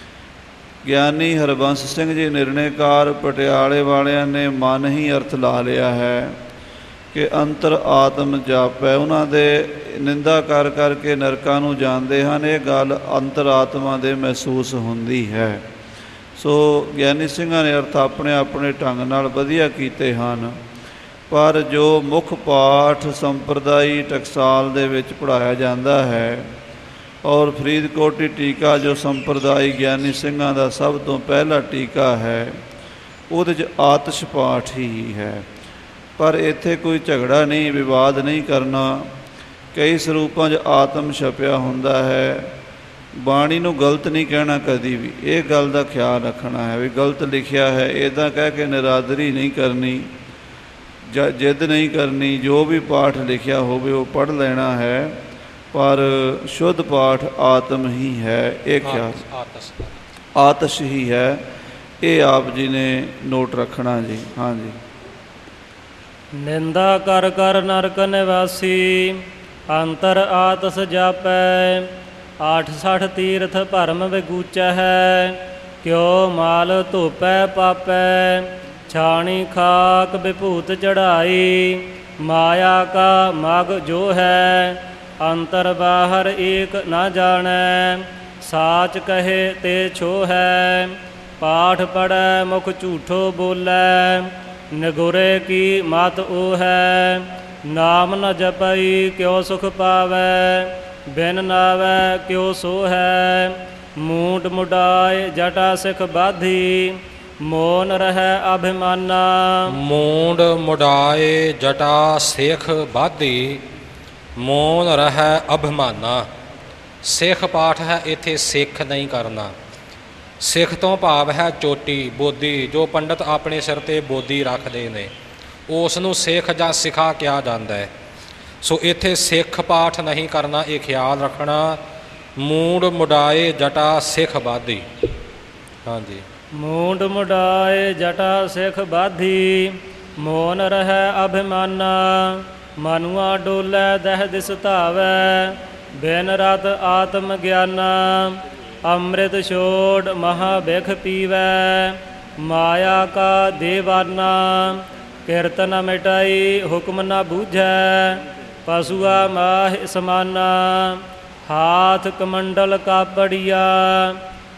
ਗਿਆਨੀ ਹਰਬੰਸ ਸਿੰਘ ਜੀ ਨਿਰਣੇਕਾਰ ਪਟਿਆਲੇ ਵਾਲਿਆਂ ਨੇ ਮਨ ਹੀ ਅਰਥ ਲਾ ਲਿਆ ਹੈ ਕਿ ਅੰਤਰ ਆਤਮ ਜਾਪੈ। ਉਹਨਾਂ ਦੇ ਨਿੰਦਾ ਕਰ ਕਰਕੇ ਨਰਕਾਂ ਨੂੰ ਜਾਂਦੇ ਹਨ, ਇਹ ਗੱਲ ਅੰਤਰ ਆਤਮਾ ਦੇ ਮਹਿਸੂਸ ਹੁੰਦੀ ਹੈ। ਸੋ ਗਿਆਨੀ ਸਿੰਘਾਂ ਨੇ ਅਰਥ ਆਪਣੇ ਆਪਣੇ ਢੰਗ ਨਾਲ ਵਧੀਆ ਕੀਤੇ ਹਨ, ਪਰ ਜੋ ਮੁੱਖ ਪਾਠ ਸੰਪਰਦਾਈ ਟਕਸਾਲ ਦੇ ਵਿੱਚ ਪੜ੍ਹਾਇਆ ਜਾਂਦਾ ਹੈ ਔਰ ਫਰੀਦਕੋਟੀ ਟੀਕਾ ਜੋ ਸੰਪਰਦਾਇ ਗਿਆਨੀ ਸਿੰਘਾਂ ਦਾ ਸਭ ਤੋਂ ਪਹਿਲਾ ਟੀਕਾ ਹੈ, ਉਹਦੇ 'ਚ ਆਤਿਸ਼ ਪਾਠ ਹੀ ਹੈ। ਪਰ ਇੱਥੇ ਕੋਈ ਝਗੜਾ ਨਹੀਂ, ਵਿਵਾਦ ਨਹੀਂ ਕਰਨਾ। ਕਈ ਸਰੂਪਾਂ 'ਚ ਆਤਮ ਛਪਿਆ ਹੁੰਦਾ ਹੈ। ਬਾਣੀ ਨੂੰ ਗਲਤ ਨਹੀਂ ਕਹਿਣਾ ਕਦੀ ਵੀ, ਇਹ ਗੱਲ ਦਾ ਖਿਆਲ ਰੱਖਣਾ ਹੈ ਵੀ ਗਲਤ ਲਿਖਿਆ ਹੈ ਇੱਦਾਂ ਕਹਿ ਕੇ ਨਿਰਾਦਰੀ ਨਹੀਂ ਕਰਨੀ, ਜ ਜਿੱਦ ਨਹੀਂ ਕਰਨੀ। ਜੋ ਵੀ ਪਾਠ ਲਿਖਿਆ ਹੋਵੇ ਉਹ ਪੜ੍ਹ ਲੈਣਾ ਹੈ, ਪਰ ਸ਼ੁੱਧ ਪਾਠ ਆਤਮ ਹੀ ਹੈ। ਇਹ ਖਿਆਲ ਆਤਿਸ਼ ਹੀ ਹੈ, ਇਹ ਆਪ ਜੀ ਨੇ ਨੋਟ ਰੱਖਣਾ ਜੀ। ਹਾਂਜੀ। ਨਿੰਦਾ ਕਰ ਕਰ ਨਰਕ ਨਿਵਾਸੀ, ਅੰਤਰ ਆਤਿਸ਼ ਜਾਪੈ। ਆਠ ਸਠ ਤੀਰਥ ਭਰਮ ਵਿਗੂਚੈ ਹੈ, ਕਿਉ ਮਾਲ ਧੋਪੈ ਪਾਪੈ। ਛਾਣੀ ਖਾਕ ਵਿਭੂਤ ਚੜ੍ਹਾਈ, ਮਾਇਆ ਕਾ ਮਗ ਜੋ ਹੈ। ਅੰਤਰ ਬਾਹਰ ਏਕ ਨਾ ਜਾਣੈ, ਸਾਚ ਕਹੇ ਤੇ ਛੋ ਹੈ। ਪਾਠ ਪੜ੍ਹੈ ਮੁਖ ਝੂਠੋ ਬੋਲੈ, ਨਿਗੁਰੇ ਕੀ ਮਤ ਓ ਹੈ। ਨਾਮ ਨ ਜਪਈ ਕਿਉ ਸੁਖ ਪਾਵੈ, ਬਿਨ ਨਾਵੈ ਕਿਉ ਸੋ ਹੈ। ਮੂੰਡ ਮੁਡਾਏ ਜਟਾ ਸਿਖ ਬਾਧੀ, ਮੋਨ ਰਹਿ ਅਭਿਮਾਨਾ। ਮੂੰਡ ਮੁਡਾਏ ਜਟਾ ਸਿਖ ਬਾਧੀ, ਮੋਨ ਰਹਿ ਅਭਿਮਾਨਾ। ਸਿੱਖ ਪਾਠ ਹੈ, ਇੱਥੇ ਸਿੱਖ ਨਹੀਂ ਕਰਨਾ। ਸਿੱਖ ਤੋਂ ਭਾਵ ਹੈ ਚੋਟੀ, ਬੋਧੀ। ਜੋ ਪੰਡਤ ਆਪਣੇ ਸਿਰ 'ਤੇ ਬੋਧੀ ਰੱਖਦੇ ਨੇ ਉਸ ਨੂੰ ਸਿੱਖ ਜਾਂ ਸਿਖਾ ਕਿਹਾ ਜਾਂਦਾ ਹੈ। ਸੋ ਇੱਥੇ ਸਿੱਖ ਪਾਠ ਨਹੀਂ ਕਰਨਾ, ਇਹ ਖਿਆਲ ਰੱਖਣਾ। ਮੂੰਡ ਮੁਡਾਏ ਜਟਾ ਸਿੱਖ ਬਾਧੀ। ਹਾਂਜੀ। ਮੂੰਡ ਮੁਡਾਏ ਜਟਾ ਸਿਖ ਬਾਧੀ, ਮੋਨ ਰਹਿ ਅਭਿਮਾਨਾ। ਮਨੁਆ ਡੋਲੇ ਦਹਿ ਦਿਸ ਧਾਵੈ, ਬਿਨ ਰਤ ਆਤਮ ਗਿਆਨਾ। ਅੰਮ੍ਰਿਤ ਛੋੜ ਮਹਾ ਬਿਖ ਪੀਵੈ, ਮਾਇਆ ਕਾ ਦੇਵਾਨਾ। ਕਿਰਤ ਨ ਮਿਟਾਈ ਹੁਕਮ ਨ ਬੂਝੈ, ਪਸੂਆ ਮਾਹਿ ਸਮਾਨਾ। ਹਾਥ ਕਮੰਡਲ ਕਾਪੜੀਆ,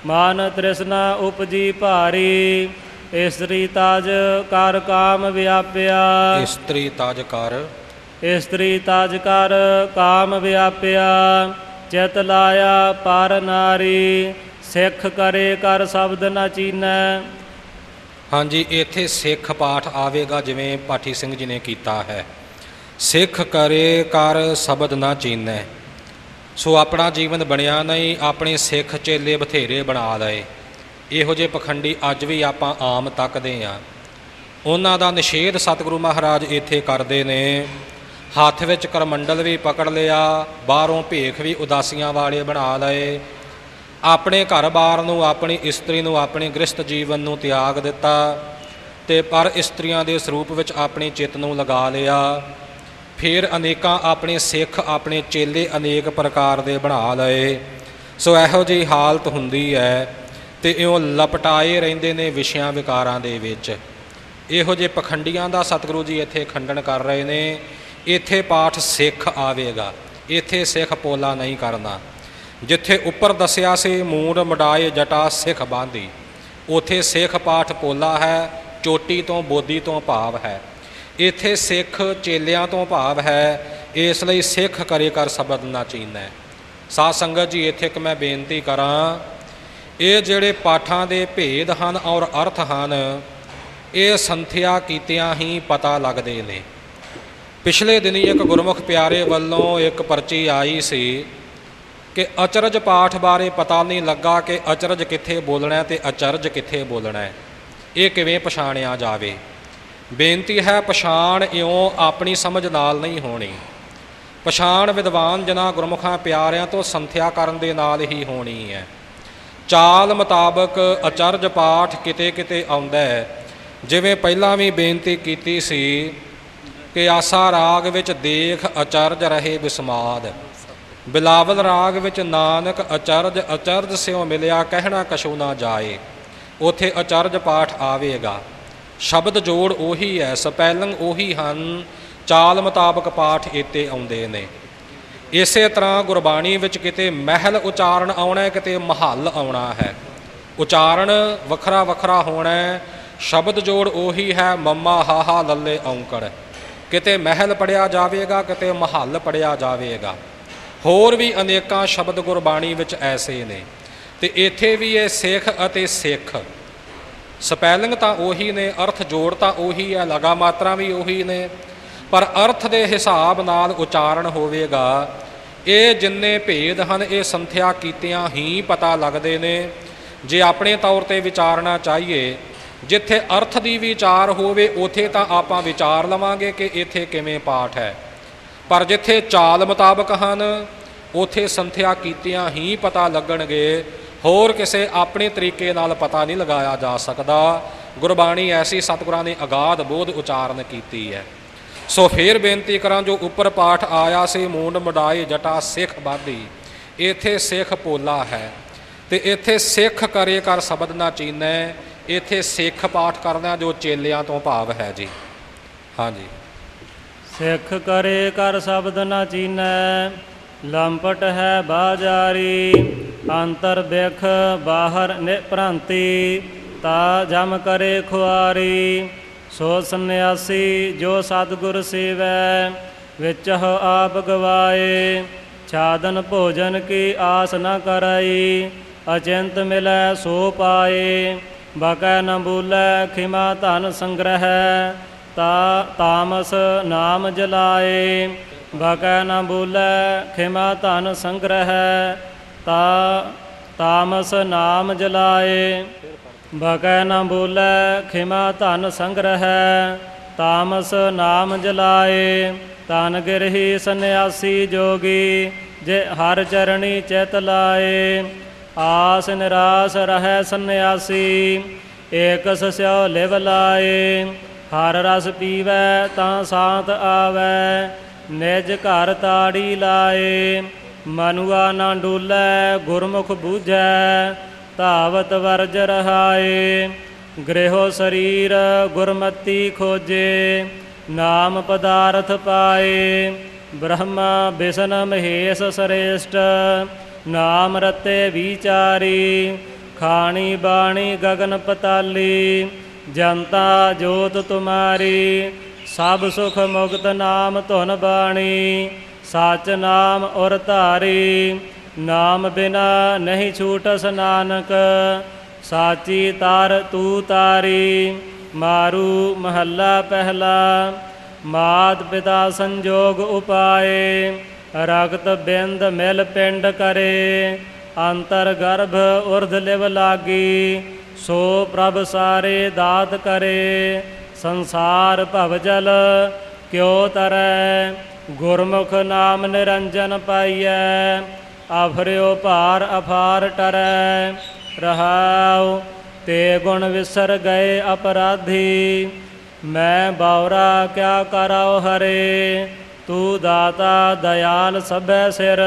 ਮਨ ਤ੍ਰਿਸ਼ਨਾ ਉਪਜੀ ਭਾਰੀ। ਇਸਤਰੀ ਤਜ ਕਰ ਕਾਮ ਵਿਆਪਿਆ। ਇਸਤਰੀ ਤਜ ਕਰ ਇਸਤਰੀ ਤਜ ਕਰ ਕਾਮ ਵਿਆਪਿਆ। ਚਿਤ ਲਾਇਆ ਪਰ ਨਾਰੀ। ਸਿੱਖ ਕਰੇ ਕਰ ਸ਼ਬਦ ਨਾ ਚੀਨੈ। ਹਾਂਜੀ, ਇੱਥੇ ਸਿੱਖ ਪਾਠ ਆਵੇਗਾ ਜਿਵੇਂ ਪਾਠੀ ਸਿੰਘ ਜੀ ਨੇ ਕੀਤਾ ਹੈ। ਸਿੱਖ ਕਰੇ ਕਰ ਸ਼ਬਦ ਨਾ ਚੀਨੈ। ਸੋ ਆਪਣਾ ਜੀਵਨ ਬਣਿਆ ਨਹੀਂ, ਆਪਣੇ ਸਿੱਖ ਚੇਲੇ ਬਥੇਰੇ ਬਣਾ ਲਏ। ਇਹੋ ਜਿਹੇ ਪਖੰਡੀ ਅੱਜ ਵੀ ਆਪਾਂ ਆਮ ਤੱਕਦੇ ਹਾਂ। ਉਹਨਾਂ ਦਾ ਨਿਸ਼ੇਧ ਸਤਿਗੁਰੂ ਮਹਾਰਾਜ ਇੱਥੇ ਕਰਦੇ ਨੇ। ਹੱਥ ਵਿੱਚ ਕਰਮੰਡਲ ਵੀ ਪਕੜ ਲਿਆ, ਬਾਹਰੋਂ ਭੇਖ ਵੀ ਉਦਾਸੀਆਂ ਵਾਲੇ ਬਣਾ ਲਏ। ਆਪਣੇ ਘਰ-ਬਾਰ ਨੂੰ, ਆਪਣੀ ਇਸਤਰੀ ਨੂੰ, ਆਪਣੇ ਗ੍ਰਸਥ ਜੀਵਨ ਨੂੰ ਤਿਆਗ ਦਿੱਤਾ ਅਤੇ ਪਰ ਇਸਤਰੀਆਂ ਦੇ ਸਰੂਪ ਵਿੱਚ ਆਪਣੀ ਚਿੱਤ ਨੂੰ ਲਗਾ ਲਿਆ। ਫਿਰ ਅਨੇਕਾਂ ਆਪਣੇ ਸਿੱਖ, ਆਪਣੇ ਚੇਲੇ ਅਨੇਕ ਪ੍ਰਕਾਰ ਦੇ ਬਣਾ ਲਏ। ਸੋ ਇਹੋ ਜਿਹੀ ਹਾਲਤ ਹੁੰਦੀ ਹੈ ਅਤੇ ਇਉਂ ਲਪਟਾਏ ਰਹਿੰਦੇ ਨੇ ਵਿਸ਼ਿਆਂ ਵਿਕਾਰਾਂ ਦੇ ਵਿੱਚ। ਇਹੋ ਜਿਹੇ ਪਖੰਡੀਆਂ ਦਾ ਸਤਿਗੁਰੂ ਜੀ ਇੱਥੇ ਖੰਡਨ ਕਰ ਰਹੇ ਨੇ। ਇੱਥੇ ਪਾਠ ਸਿੱਖ ਆਵੇਗਾ, ਇੱਥੇ ਸਿੱਖ ਪੋਲਾ ਨਹੀਂ ਕਰਨਾ। ਜਿੱਥੇ ਉੱਪਰ ਦੱਸਿਆ ਸੀ ਮੂੰਡ ਮਡਾਏ ਜਟਾ ਸਿੱਖ ਬਾਂਧੀ, ਉੱਥੇ ਸਿੱਖ ਪਾਠ ਪੋਲਾ ਹੈ, ਚੋਟੀ ਤੋਂ ਬੋਦੀ ਤੋਂ ਭਾਵ ਹੈ। ਇੱਥੇ ਸਿੱਖ ਚੇਲਿਆਂ ਤੋਂ ਭਾਵ ਹੈ। ਇਸ ਲਈ ਸਿੱਖ ਕਰੇ ਕਰ ਸ਼ਬਦ ਨਾ ਚੀਨੈ। ਸਾਧ ਸੰਗਤ ਜੀ, ਇੱਥੇ ਇੱਕ ਮੈਂ ਬੇਨਤੀ ਕਰਾਂ, ਇਹ ਜਿਹੜੇ ਪਾਠਾਂ ਦੇ ਭੇਦ ਹਨ ਔਰ ਅਰਥ ਹਨ, ਇਹ ਸੰਥਿਆ ਕੀਤਿਆਂ ਹੀ ਪਤਾ ਲੱਗਦੇ ਨੇ। ਪਿਛਲੇ ਦਿਨੀ ਇੱਕ ਗੁਰਮੁਖ ਪਿਆਰੇ ਵੱਲੋਂ ਇੱਕ ਪਰਚੀ ਆਈ ਸੀ ਕਿ ਅਚਰਜ ਪਾਠ ਬਾਰੇ ਪਤਾ ਨਹੀਂ ਲੱਗਾ ਕਿ ਅਚਰਜ ਕਿੱਥੇ ਬੋਲਣਾ ਅਤੇ ਅਚਰਜ ਕਿੱਥੇ ਬੋਲਣਾ, ਇਹ ਕਿਵੇਂ ਪਛਾਣਿਆ ਜਾਵੇ। ਬੇਨਤੀ ਹੈ, ਪਛਾਣ ਇਉਂ ਆਪਣੀ ਸਮਝ ਨਾਲ ਨਹੀਂ ਹੋਣੀ। ਪਛਾਣ ਵਿਦਵਾਨ ਜਨਾਂ ਗੁਰਮੁਖਾਂ ਪਿਆਰਿਆਂ ਤੋਂ ਸੰਥਿਆ ਕਰਨ ਦੇ ਨਾਲ ਹੀ ਹੋਣੀ ਹੈ। ਚਾਲ ਮੁਤਾਬਕ ਅਚਰਜ ਪਾਠ ਕਿਤੇ ਕਿਤੇ ਆਉਂਦਾ ਹੈ। ਜਿਵੇਂ ਪਹਿਲਾਂ ਵੀ ਬੇਨਤੀ ਕੀਤੀ ਸੀ ਕਿ ਆਸਾ ਰਾਗ ਵਿੱਚ ਦੇਖ ਅਚਰਜ ਰਹੇ ਬਿਸਮਾਦ, ਬਿਲਾਵਲ ਰਾਗ ਵਿੱਚ ਨਾਨਕ ਅਚਰਜ ਅਚਰਜ ਸਿਉ ਮਿਲਿਆ ਕਹਿਣਾ ਕਛੂ ਨਾ ਜਾਏ। ਉੱਥੇ ਅਚਰਜ ਪਾਠ ਆਵੇਗਾ। ਸ਼ਬਦ ਜੋੜ ਉਹੀ ਹੈ, ਸਪੈਲਿੰਗ ਉਹੀ ਹਨ, ਚਾਲ ਮੁਤਾਬਕ ਪਾਠ ਇੱਥੇ ਆਉਂਦੇ ਨੇ। ਇਸੇ ਤਰ੍ਹਾਂ ਗੁਰਬਾਣੀ ਵਿੱਚ ਕਿਤੇ ਮਹਿਲ ਉਚਾਰਨ ਆਉਣਾ, ਕਿਤੇ ਮਹੱਲ ਆਉਣਾ ਹੈ। ਉਚਾਰਨ ਵੱਖਰਾ ਵੱਖਰਾ ਹੋਣਾ, ਸ਼ਬਦ ਜੋੜ ਉਹੀ ਹੈ, ਮੰਮਾ ਹਾਹਾ ਲੱਲੇ ਔਂਕੜ। ਕਿਤੇ ਮਹਿਲ ਪੜ੍ਹਿਆ ਜਾਵੇਗਾ, ਕਿਤੇ ਮਹੱਲ ਪੜ੍ਹਿਆ ਜਾਵੇਗਾ। ਹੋਰ ਵੀ ਅਨੇਕਾਂ ਸ਼ਬਦ ਗੁਰਬਾਣੀ ਵਿੱਚ ਐਸੇ ਨੇ। ਅਤੇ ਇੱਥੇ ਵੀ ਇਹ ਸਿੱਖ ਅਤੇ ਸਿੱਖ, ਸਪੈਲਿੰਗ ਤਾਂ ਉਹੀ ਨੇ, ਅਰਥ ਜੋੜ ਤਾਂ ਉਹੀ ਹੈ, ਲਗਾ ਮਾਤਰਾ ਵੀ ਉਹੀ ਨੇ, ਪਰ ਅਰਥ ਦੇ ਹਿਸਾਬ ਨਾਲ ਉਚਾਰਨ ਹੋਵੇਗਾ। ਇਹ ਜਿੰਨੇ ਭੇਦ ਹਨ, ਇਹ ਸੰਥਿਆ ਕੀਤਿਆਂ ਹੀ ਪਤਾ ਲੱਗਦੇ ਨੇ। ਜੇ ਆਪਣੇ ਤੌਰ 'ਤੇ ਵਿਚਾਰਨਾ ਚਾਹੀਏ, ਜਿੱਥੇ ਅਰਥ ਦੀ ਵਿਚਾਰ ਹੋਵੇ ਉੱਥੇ ਤਾਂ ਆਪਾਂ ਵਿਚਾਰ ਲਵਾਂਗੇ ਕਿ ਇੱਥੇ ਕਿਵੇਂ ਪਾਠ ਹੈ, ਪਰ ਜਿੱਥੇ ਚਾਲ ਮੁਤਾਬਕ ਹਨ ਉੱਥੇ ਸੰਥਿਆ ਕੀਤਿਆਂ ਹੀ ਪਤਾ ਲੱਗਣਗੇ। ਹੋਰ ਕਿਸੇ ਆਪਣੇ ਤਰੀਕੇ ਨਾਲ ਪਤਾ ਨਹੀਂ ਲਗਾਇਆ ਜਾ ਸਕਦਾ। ਗੁਰਬਾਣੀ ਐਸੀ ਸਤਿਗੁਰਾਂ ਨੇ ਅਗਾਧ ਬੋਧ ਉਚਾਰਨ ਕੀਤੀ ਹੈ। ਸੋ ਫਿਰ ਬੇਨਤੀ ਕਰਾਂ, ਜੋ ਉੱਪਰ ਪਾਠ ਆਇਆ ਸੀ ਮੂੰਡ ਮੁਡਾਏ ਜਟਾ ਸਿੱਖ ਬਾਧੀ, ਇੱਥੇ ਸਿੱਖ ਪੋਲਾ ਹੈ ਅਤੇ ਇੱਥੇ ਸਿੱਖ ਕਰੇ ਕਰ ਸ਼ਬਦ ਨਾ ਚੀਨੈ। ਇੱਥੇ ਸਿੱਖ ਪਾਠ ਕਰਨਾ ਜੋ ਚੇਲਿਆਂ ਤੋਂ ਭਾਵ ਹੈ ਜੀ। ਹਾਂਜੀ, ਸਿੱਖ ਕਰੇ ਕਰ ਸ਼ਬਦ ਨਾ ਚੀਨੈ। ਲੰਪਟ ਹੈ ਬਾਜਾਰੀ, ਅੰਤਰ ਬਿਖ ਬਾਹਰ ਨਿਭ੍ਰਾਂਤੀ। ਤਾ ਜਮ ਕਰੇ ਖੁਆਰੀ, ਸੋ ਸੰਨਿਆਸੀ ਜੋ ਸਤਿਗੁਰ ਸੇਵੈ। ਵਿਚਹ ਆਪ ਗਵਾਏ, ਛਾਦਨ ਭੋਜਨ ਕੀ ਆਸ ਨ ਕਰਾਈ। ਅਚਿੰਤ ਮਿਲੈ ਸੋ ਪਾਏ, ਬਕੈ ਨ ਬੋਲੈ ਖਿਮਾ ਧਨ ਸੰਗ੍ਰਹਿ। ਤਾ ਤਾਮਸ ਨਾਮ ਜਲਾਏ, ਬਕੈ ਨ ਬੋਲੈ ਖਿਮਾ ਧਨ ਸੰਗ੍ਰਹਿ। ਤਾ ਤਾਮਸ ਨਾਮ ਜਲਾਏ, ਬਕੈ ਨ ਬੋਲੈ ਖਿਮਾ ਧਨ ਸੰਗ੍ਰਹਿ। ਤਾਮਸ ਨਾਮ ਜਲਾਏ, ਤਨ ਗਿਰਹੀ ਸੰਨਿਆਸੀ ਜੋਗੀ। ਜੇ ਹਰ ਚਰਣੀ ਚਿਤ ਲਾਏ, ਆਸ ਨਿਰਾਸ ਰਹੈ ਸੰਨਿਆਸੀ। ਏਕਸ ਸਿਉ ਲਿਵ ਲਾਏ, ਹਰ ਰਸ ਪੀਵੈ ਤਾਂ ਸਾਂਤ ਆਵੈ। ਨਿਜ ਘਰ ਤਾੜੀ ਲਾਏ, ਮਨੁਆ ਨਾ ਡੋਲੈ ਗੁਰਮੁਖ ਬੂਝੈ। ਧਾਵਤ ਵਰਜ ਰਹਾਏ, ਗ੍ਰਹਿ ਸਰੀਰ ਗੁਰਮਤੀ ਖੋਜੇ। ਨਾਮ ਪਦਾਰਥ ਪਾਏ, ਬ੍ਰਹਮਾ ਵਿਸ਼ਨ ਮਹੇਸ਼ ਸ੍ਰੇਸ਼ਟ। ਨਾਮ ਰਤੇ ਵਿਚਾਰੀ, ਖਾਣੀ ਬਾਣੀ ਗਗਨ ਪਤਾਲੀ, ਜਨਤਾ ਜੋਤ ਤੁਮਾਰੀ। ਸਭ ਸੁਖ ਮੁਕਤ ਨਾਮ ਧੁਨ ਬਾਣੀ, ਸਚ ਨਾਮ ਔਰ ਧਾਰੀ। ਨਾਮ ਬਿਨਾ ਨਹੀਂ ਛੂਟਸ ਨਾਨਕ, ਸਾਚੀ ਤਾਰ ਤੂ ਤਾਰੀ। ਮਾਰੂ ਮਹੱਲਾ ਪਹਿਲਾ। ਮਾਤ ਪਿਤਾ ਸੰਜੋਗ ਉਪਾਏ, ਰਗਤ ਬਿੰਦ ਮਿਲ ਪਿੰਡ ਕਰੇ। ਅੰਤਰ ਗਰਭ ਉਰਧ ਲਿਵ ਲਾਗੀ, ਸੋ ਪ੍ਰਭ ਸਾਰੇ ਦਾਤ ਕਰੇ। ਸੰਸਾਰ ਭਵ ਜਲ ਕਿਉ ਤਰੈ, ਗੁਰਮੁਖ ਨਾਮ ਨਿਰੰਜਨ ਪਾਈਐ। ਆਫਰਿਓ ਭਾਰ ਅਫਾਰ ਟਰੈ, ਰਹਾਉ ਤੇ ਗੁਣ ਵਿਸਰ ਗਏ ਅਪਰਾਧੀ। ਮੈਂ ਬਾਉਰਾ ਕਿਆ ਕਰਾਉ ਹਰੇ, ਤੂੰ ਦਾਤਾ ਦਇਆਲ ਸਭੈ ਸਿਰ।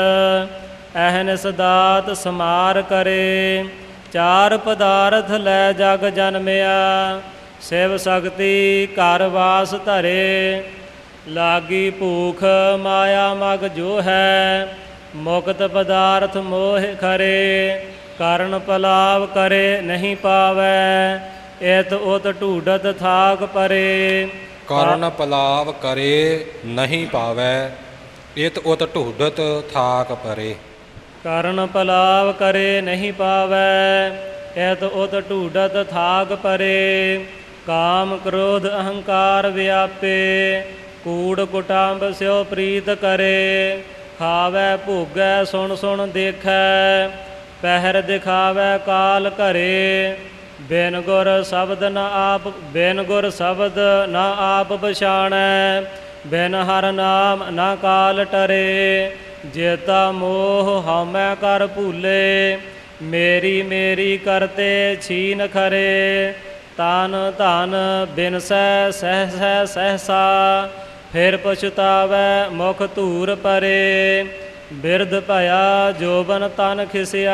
ਅਹਨਿਸ ਦਾਤ ਸਮਾਰ ਕਰੇ, ਚਾਰ ਪਦਾਰਥ ਲੈ ਜਗ ਜਨਮਿਆ। ਸਿਵ ਸ਼ਕਤੀ ਘਰ ਵਾਸ ਧਰੇ, ਲਾਗੀ ਭੂਖ ਮਾਇਆ ਮਗ ਜੋ ਹੈ। ਮੁਕਤ ਪਦਾਰਥ ਮੋਹ ਖਰੇ, ਕਰਨ ਪਲਾਵ ਕਰੇ ਨਹੀਂ ਪਾਵੈ। ਇਤ ਉਤ ਢੂਡਤ ਥਾਕ ਪਰੇ, ਕਰਨ ਪਲਾਵ ਕਰੇ ਨਹੀਂ ਪਾਵੈ। ਇਤ ਉਤ ਢੂਡਤ ਥਾਕ ਪਰੇ। ਕਰਨ ਪਲਾਵ ਕਰੇ ਨਹੀਂ ਪਾਵੈ, ਇਤ ਉਤ ਢੂਡਤ ਥਾਕ ਪਰੇ। ਕਾਮ ਕ੍ਰੋਧ ਅਹੰਕਾਰ ਵਿਆਪੇ, ਕੂੜ ਕੁਟਾਂਬ ਸਿਓ ਪ੍ਰੀਤ ਕਰੇ। ਖਾਵੈ ਭੋਗੈ ਸੁਣ ਸੁਣ ਦੇਖੈ, ਪਹਿਰ ਦਿਖਾਵੈ ਕਾਲ ਘਰੇ। ਬਿਨ ਗੁਰ ਸ਼ਬਦ ਨ ਆਪ ਬਿਨ ਗੁਰ ਸ਼ਬਦ ਨ ਆਪ ਪਛਾਣੈ, ਬਿਨ ਹਰ ਨਾਮ ਨ ਕਾਲ ਟਰੇ। ਜੇਤਾ ਮੋਹ ਹਉਮੈ ਕਰ ਭੂਲੇ, ਮੇਰੀ ਮੇਰੀ ਕਰਤੇ ਛੀਨ ਖਰੇ। ਤਨ ਧਨ ਬਿਨਸੈ ਸਹਿਸੈ ਸਹਿਸਾ, ਫਿਰ ਪਛਤਾਵੈ ਮੁਖ ਧੂਰ ਪਰੇ। ਬਿਰਧ ਭਇਆ ਜੋਬਨ ਤਨ ਖਿਸਿਆ,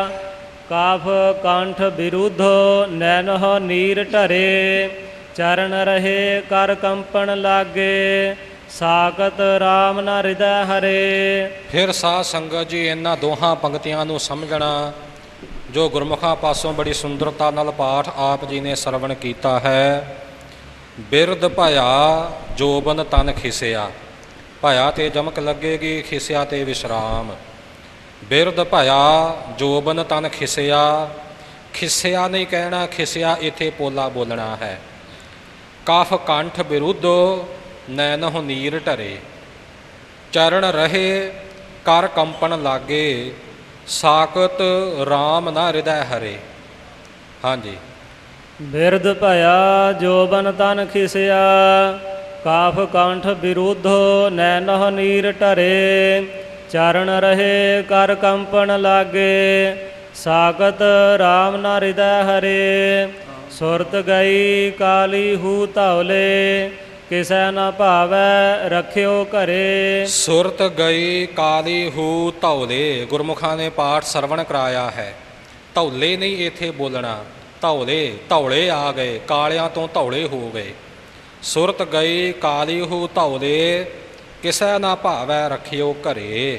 ਕਾਫ ਕੰਠ ਬਿਰੁਧੋ ਨੈਨਹੁ ਨੀਰ ਢਰੇ। ਚਰਨ ਰਹੇ ਕਰ ਕੰਪਣ ਲਾਗੇ, ਸਾਕਤ ਰਾਮ ਨ ਹਿਰਦੈ ਹਰੇ। ਫਿਰ ਸਾਧ ਸੰਗਤ ਜੀ ਇਹਨਾਂ ਦੋਹਾਂ ਪੰਕਤੀਆਂ ਨੂੰ ਸਮਝਣਾ, ਜੋ ਗੁਰਮੁਖਾਂ ਪਾਸੋਂ ਬੜੀ ਸੁੰਦਰਤਾ ਨਾਲ ਪਾਠ ਆਪ ਜੀ ਨੇ ਸਰਵਣ ਕੀਤਾ ਹੈ। ਬਿਰਧ ਭਇਆ ਜੋਬਨ ਤਨ ਖਿਸਿਆ, ਭਇਆ ਤੇ ਜਮਕ ਲੱਗੇਗੀ, ਖਿਸਿਆ ਤੇ ਵਿਸ਼ਰਾਮ। ਬਿਰਧ ਭਇਆ ਜੋਬਨ ਤਨ ਖਿਸਿਆ, ਖਿਸਿਆ ਨਹੀਂ ਕਹਿਣਾ, ਖਿਸਿਆ ਇੱਥੇ ਪੋਲਾ ਬੋਲਣਾ ਹੈ। ਕਫ ਕੰਠ ਬਿਰੁੱਧੋ ਨੈਨਹੁ ਨੀਰ ਢਰੇ, ਚਰਨ ਰਹੇ ਕਰ ਕੰਪਣ ਲਾਗੇ। ਸਾਕਤ ਰਾਮ ਨਾ ਹਿਰਦੈ ਹਰੇ। ਹਾਂਜੀ। ਬਿਰਧ ਭਇਆ ਜੋਬਨ ਤਨ ਖਿਸਿਆ, ਕਾਫ ਕੰਠ ਬਿਰੁੱਧੋ ਨੈਨਹੁ ਨੀਰ ਢਰੇ। ਚਰਨ ਰਹੇ ਕਰ ਕੰਪਣ ਲਾਗੇ, ਸਾਕਤ ਰਾਮ ਨਾ ਹਿਰਦੈ ਹਰੇ। ਸੁਰਤ ਗਈ ਕਾਲੀ ਹੂ ਧੌਲੇ, ਕਿਸੈ ਨ ਭਾਵੈ ਰੱਖਿਓ ਘਰੇ। ਸੁਰਤ ਗਈ ਕਾਲੀ ਹੂ ਧੌਲੇ, ਗੁਰਮੁਖਾਂ ਨੇ ਪਾਠ ਸਰਵਣ ਕਰਾਇਆ ਹੈ। ਧੌਲੇ ਨਹੀਂ ਇੱਥੇ ਬੋਲਣਾ, ਧੌਲੇ ਧੌਲੇ ਆ ਗਏ, ਕਾਲਿਆਂ ਤੋਂ ਧੌਲੇ ਹੋ ਗਏ। ਸੁਰਤ ਗਈ ਕਾਲੀ ਹੂ ਧੌਲੇ, ਕਿਸੈ ਨਾ ਭਾਵੈ ਰੱਖਿਓ ਘਰੇ।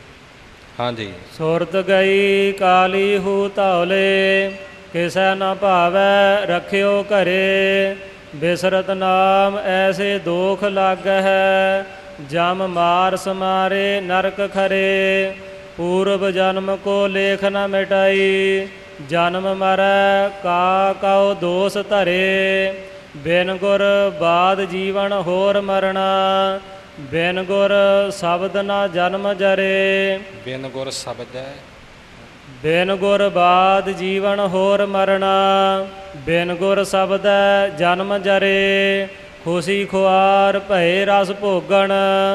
ਹਾਂਜੀ। ਸੁਰਤ ਗਈ ਕਾਲੀ ਹੂ ਧੌਲੇ, ਕਿਸੈ ਨ ਭਾਵੈ ਰੱਖਿਓ ਘਰੇ। ਬਿਸਰਤ ਨਾਮ ਐਸੇ ਦੋਖ ਲਾਗਹਿ, ਜਮ ਮਾਰ ਸਮਾਰੇ ਨਰਕ ਖਰੇ। ਪੂਰਬ ਜਨਮ ਕੋ ਲੇਖ ਨ ਮਿਟਾਈ, ਜਨਮ ਮਰੈ ਕਾ ਕਉ ਦੋਸ ਧਰੇ। ਬਿਨ ਗੁਰ ਬਾਦ ਜੀਵਨ ਹੋਰ ਮਰਣਾ, ਬਿਨ ਗੁਰ ਸ਼ਬਦ ਨ ਜਨਮ ਜਰੇ। ਬਿਨ ਗੁਰ ਸ਼ਬਦ ਹੈ, ਬਿਨ ਗੁਰ ਬਾਦ ਜੀਵਨ ਹੋਰ ਮਰਣਾ, ਬਿਨ ਗੁਰ ਸ਼ਬਦ ਜਨਮ ਜਰੇ। ਖੁਸ਼ੀ ਖੁਆਰ ਭਏ ਰਸ ਭੋਗਣ,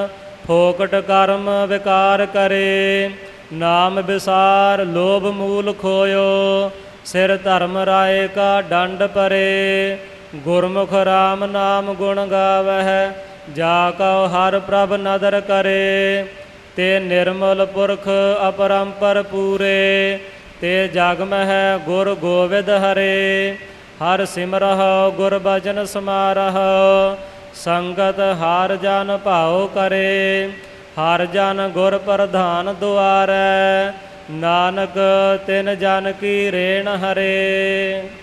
ਫੋਕਟ ਕਰਮ ਵਿਕਾਰ ਕਰੇ। ਨਾਮ ਵਿਸਾਰ ਲੋਭ ਮੂਲ ਖੋਇਓ, ਸਿਰ ਧਰਮ ਰਾਏ ਕਾ ਡੰਡ ਪਰੇ। ਗੁਰਮੁਖ ਰਾਮ ਨਾਮ ਗੁਣ ਗਾਵਹਿ, ਜਾ ਕਉ ਹਰ ਪ੍ਰਭ ਨਦਰ ਕਰੇ। ਤੇ ਨਿਰਮਲ ਪੁਰਖ ਅਪਰੰਪਰ ਪੂਰੇ, ਤੇ ਜਗ ਮਹਿ ਗੁਰ ਗੋਵਿੰਦ ਹਰੇ। ਹਰ ਸਿਮਰਹੁ ਗੁਰ ਬਚਨ ਸਮਾਰਹੁ, ਸੰਗਤ ਹਰ ਜਨ ਭਾਉ ਕਰੇ। ਹਰ ਜਨ ਗੁਰ ਪ੍ਰਧਾਨ ਦੁਆਰੈ, ਨਾਨਕ ਤਿਨ ਜਨ ਕੀ ਰੇਣ ਹਰੇ।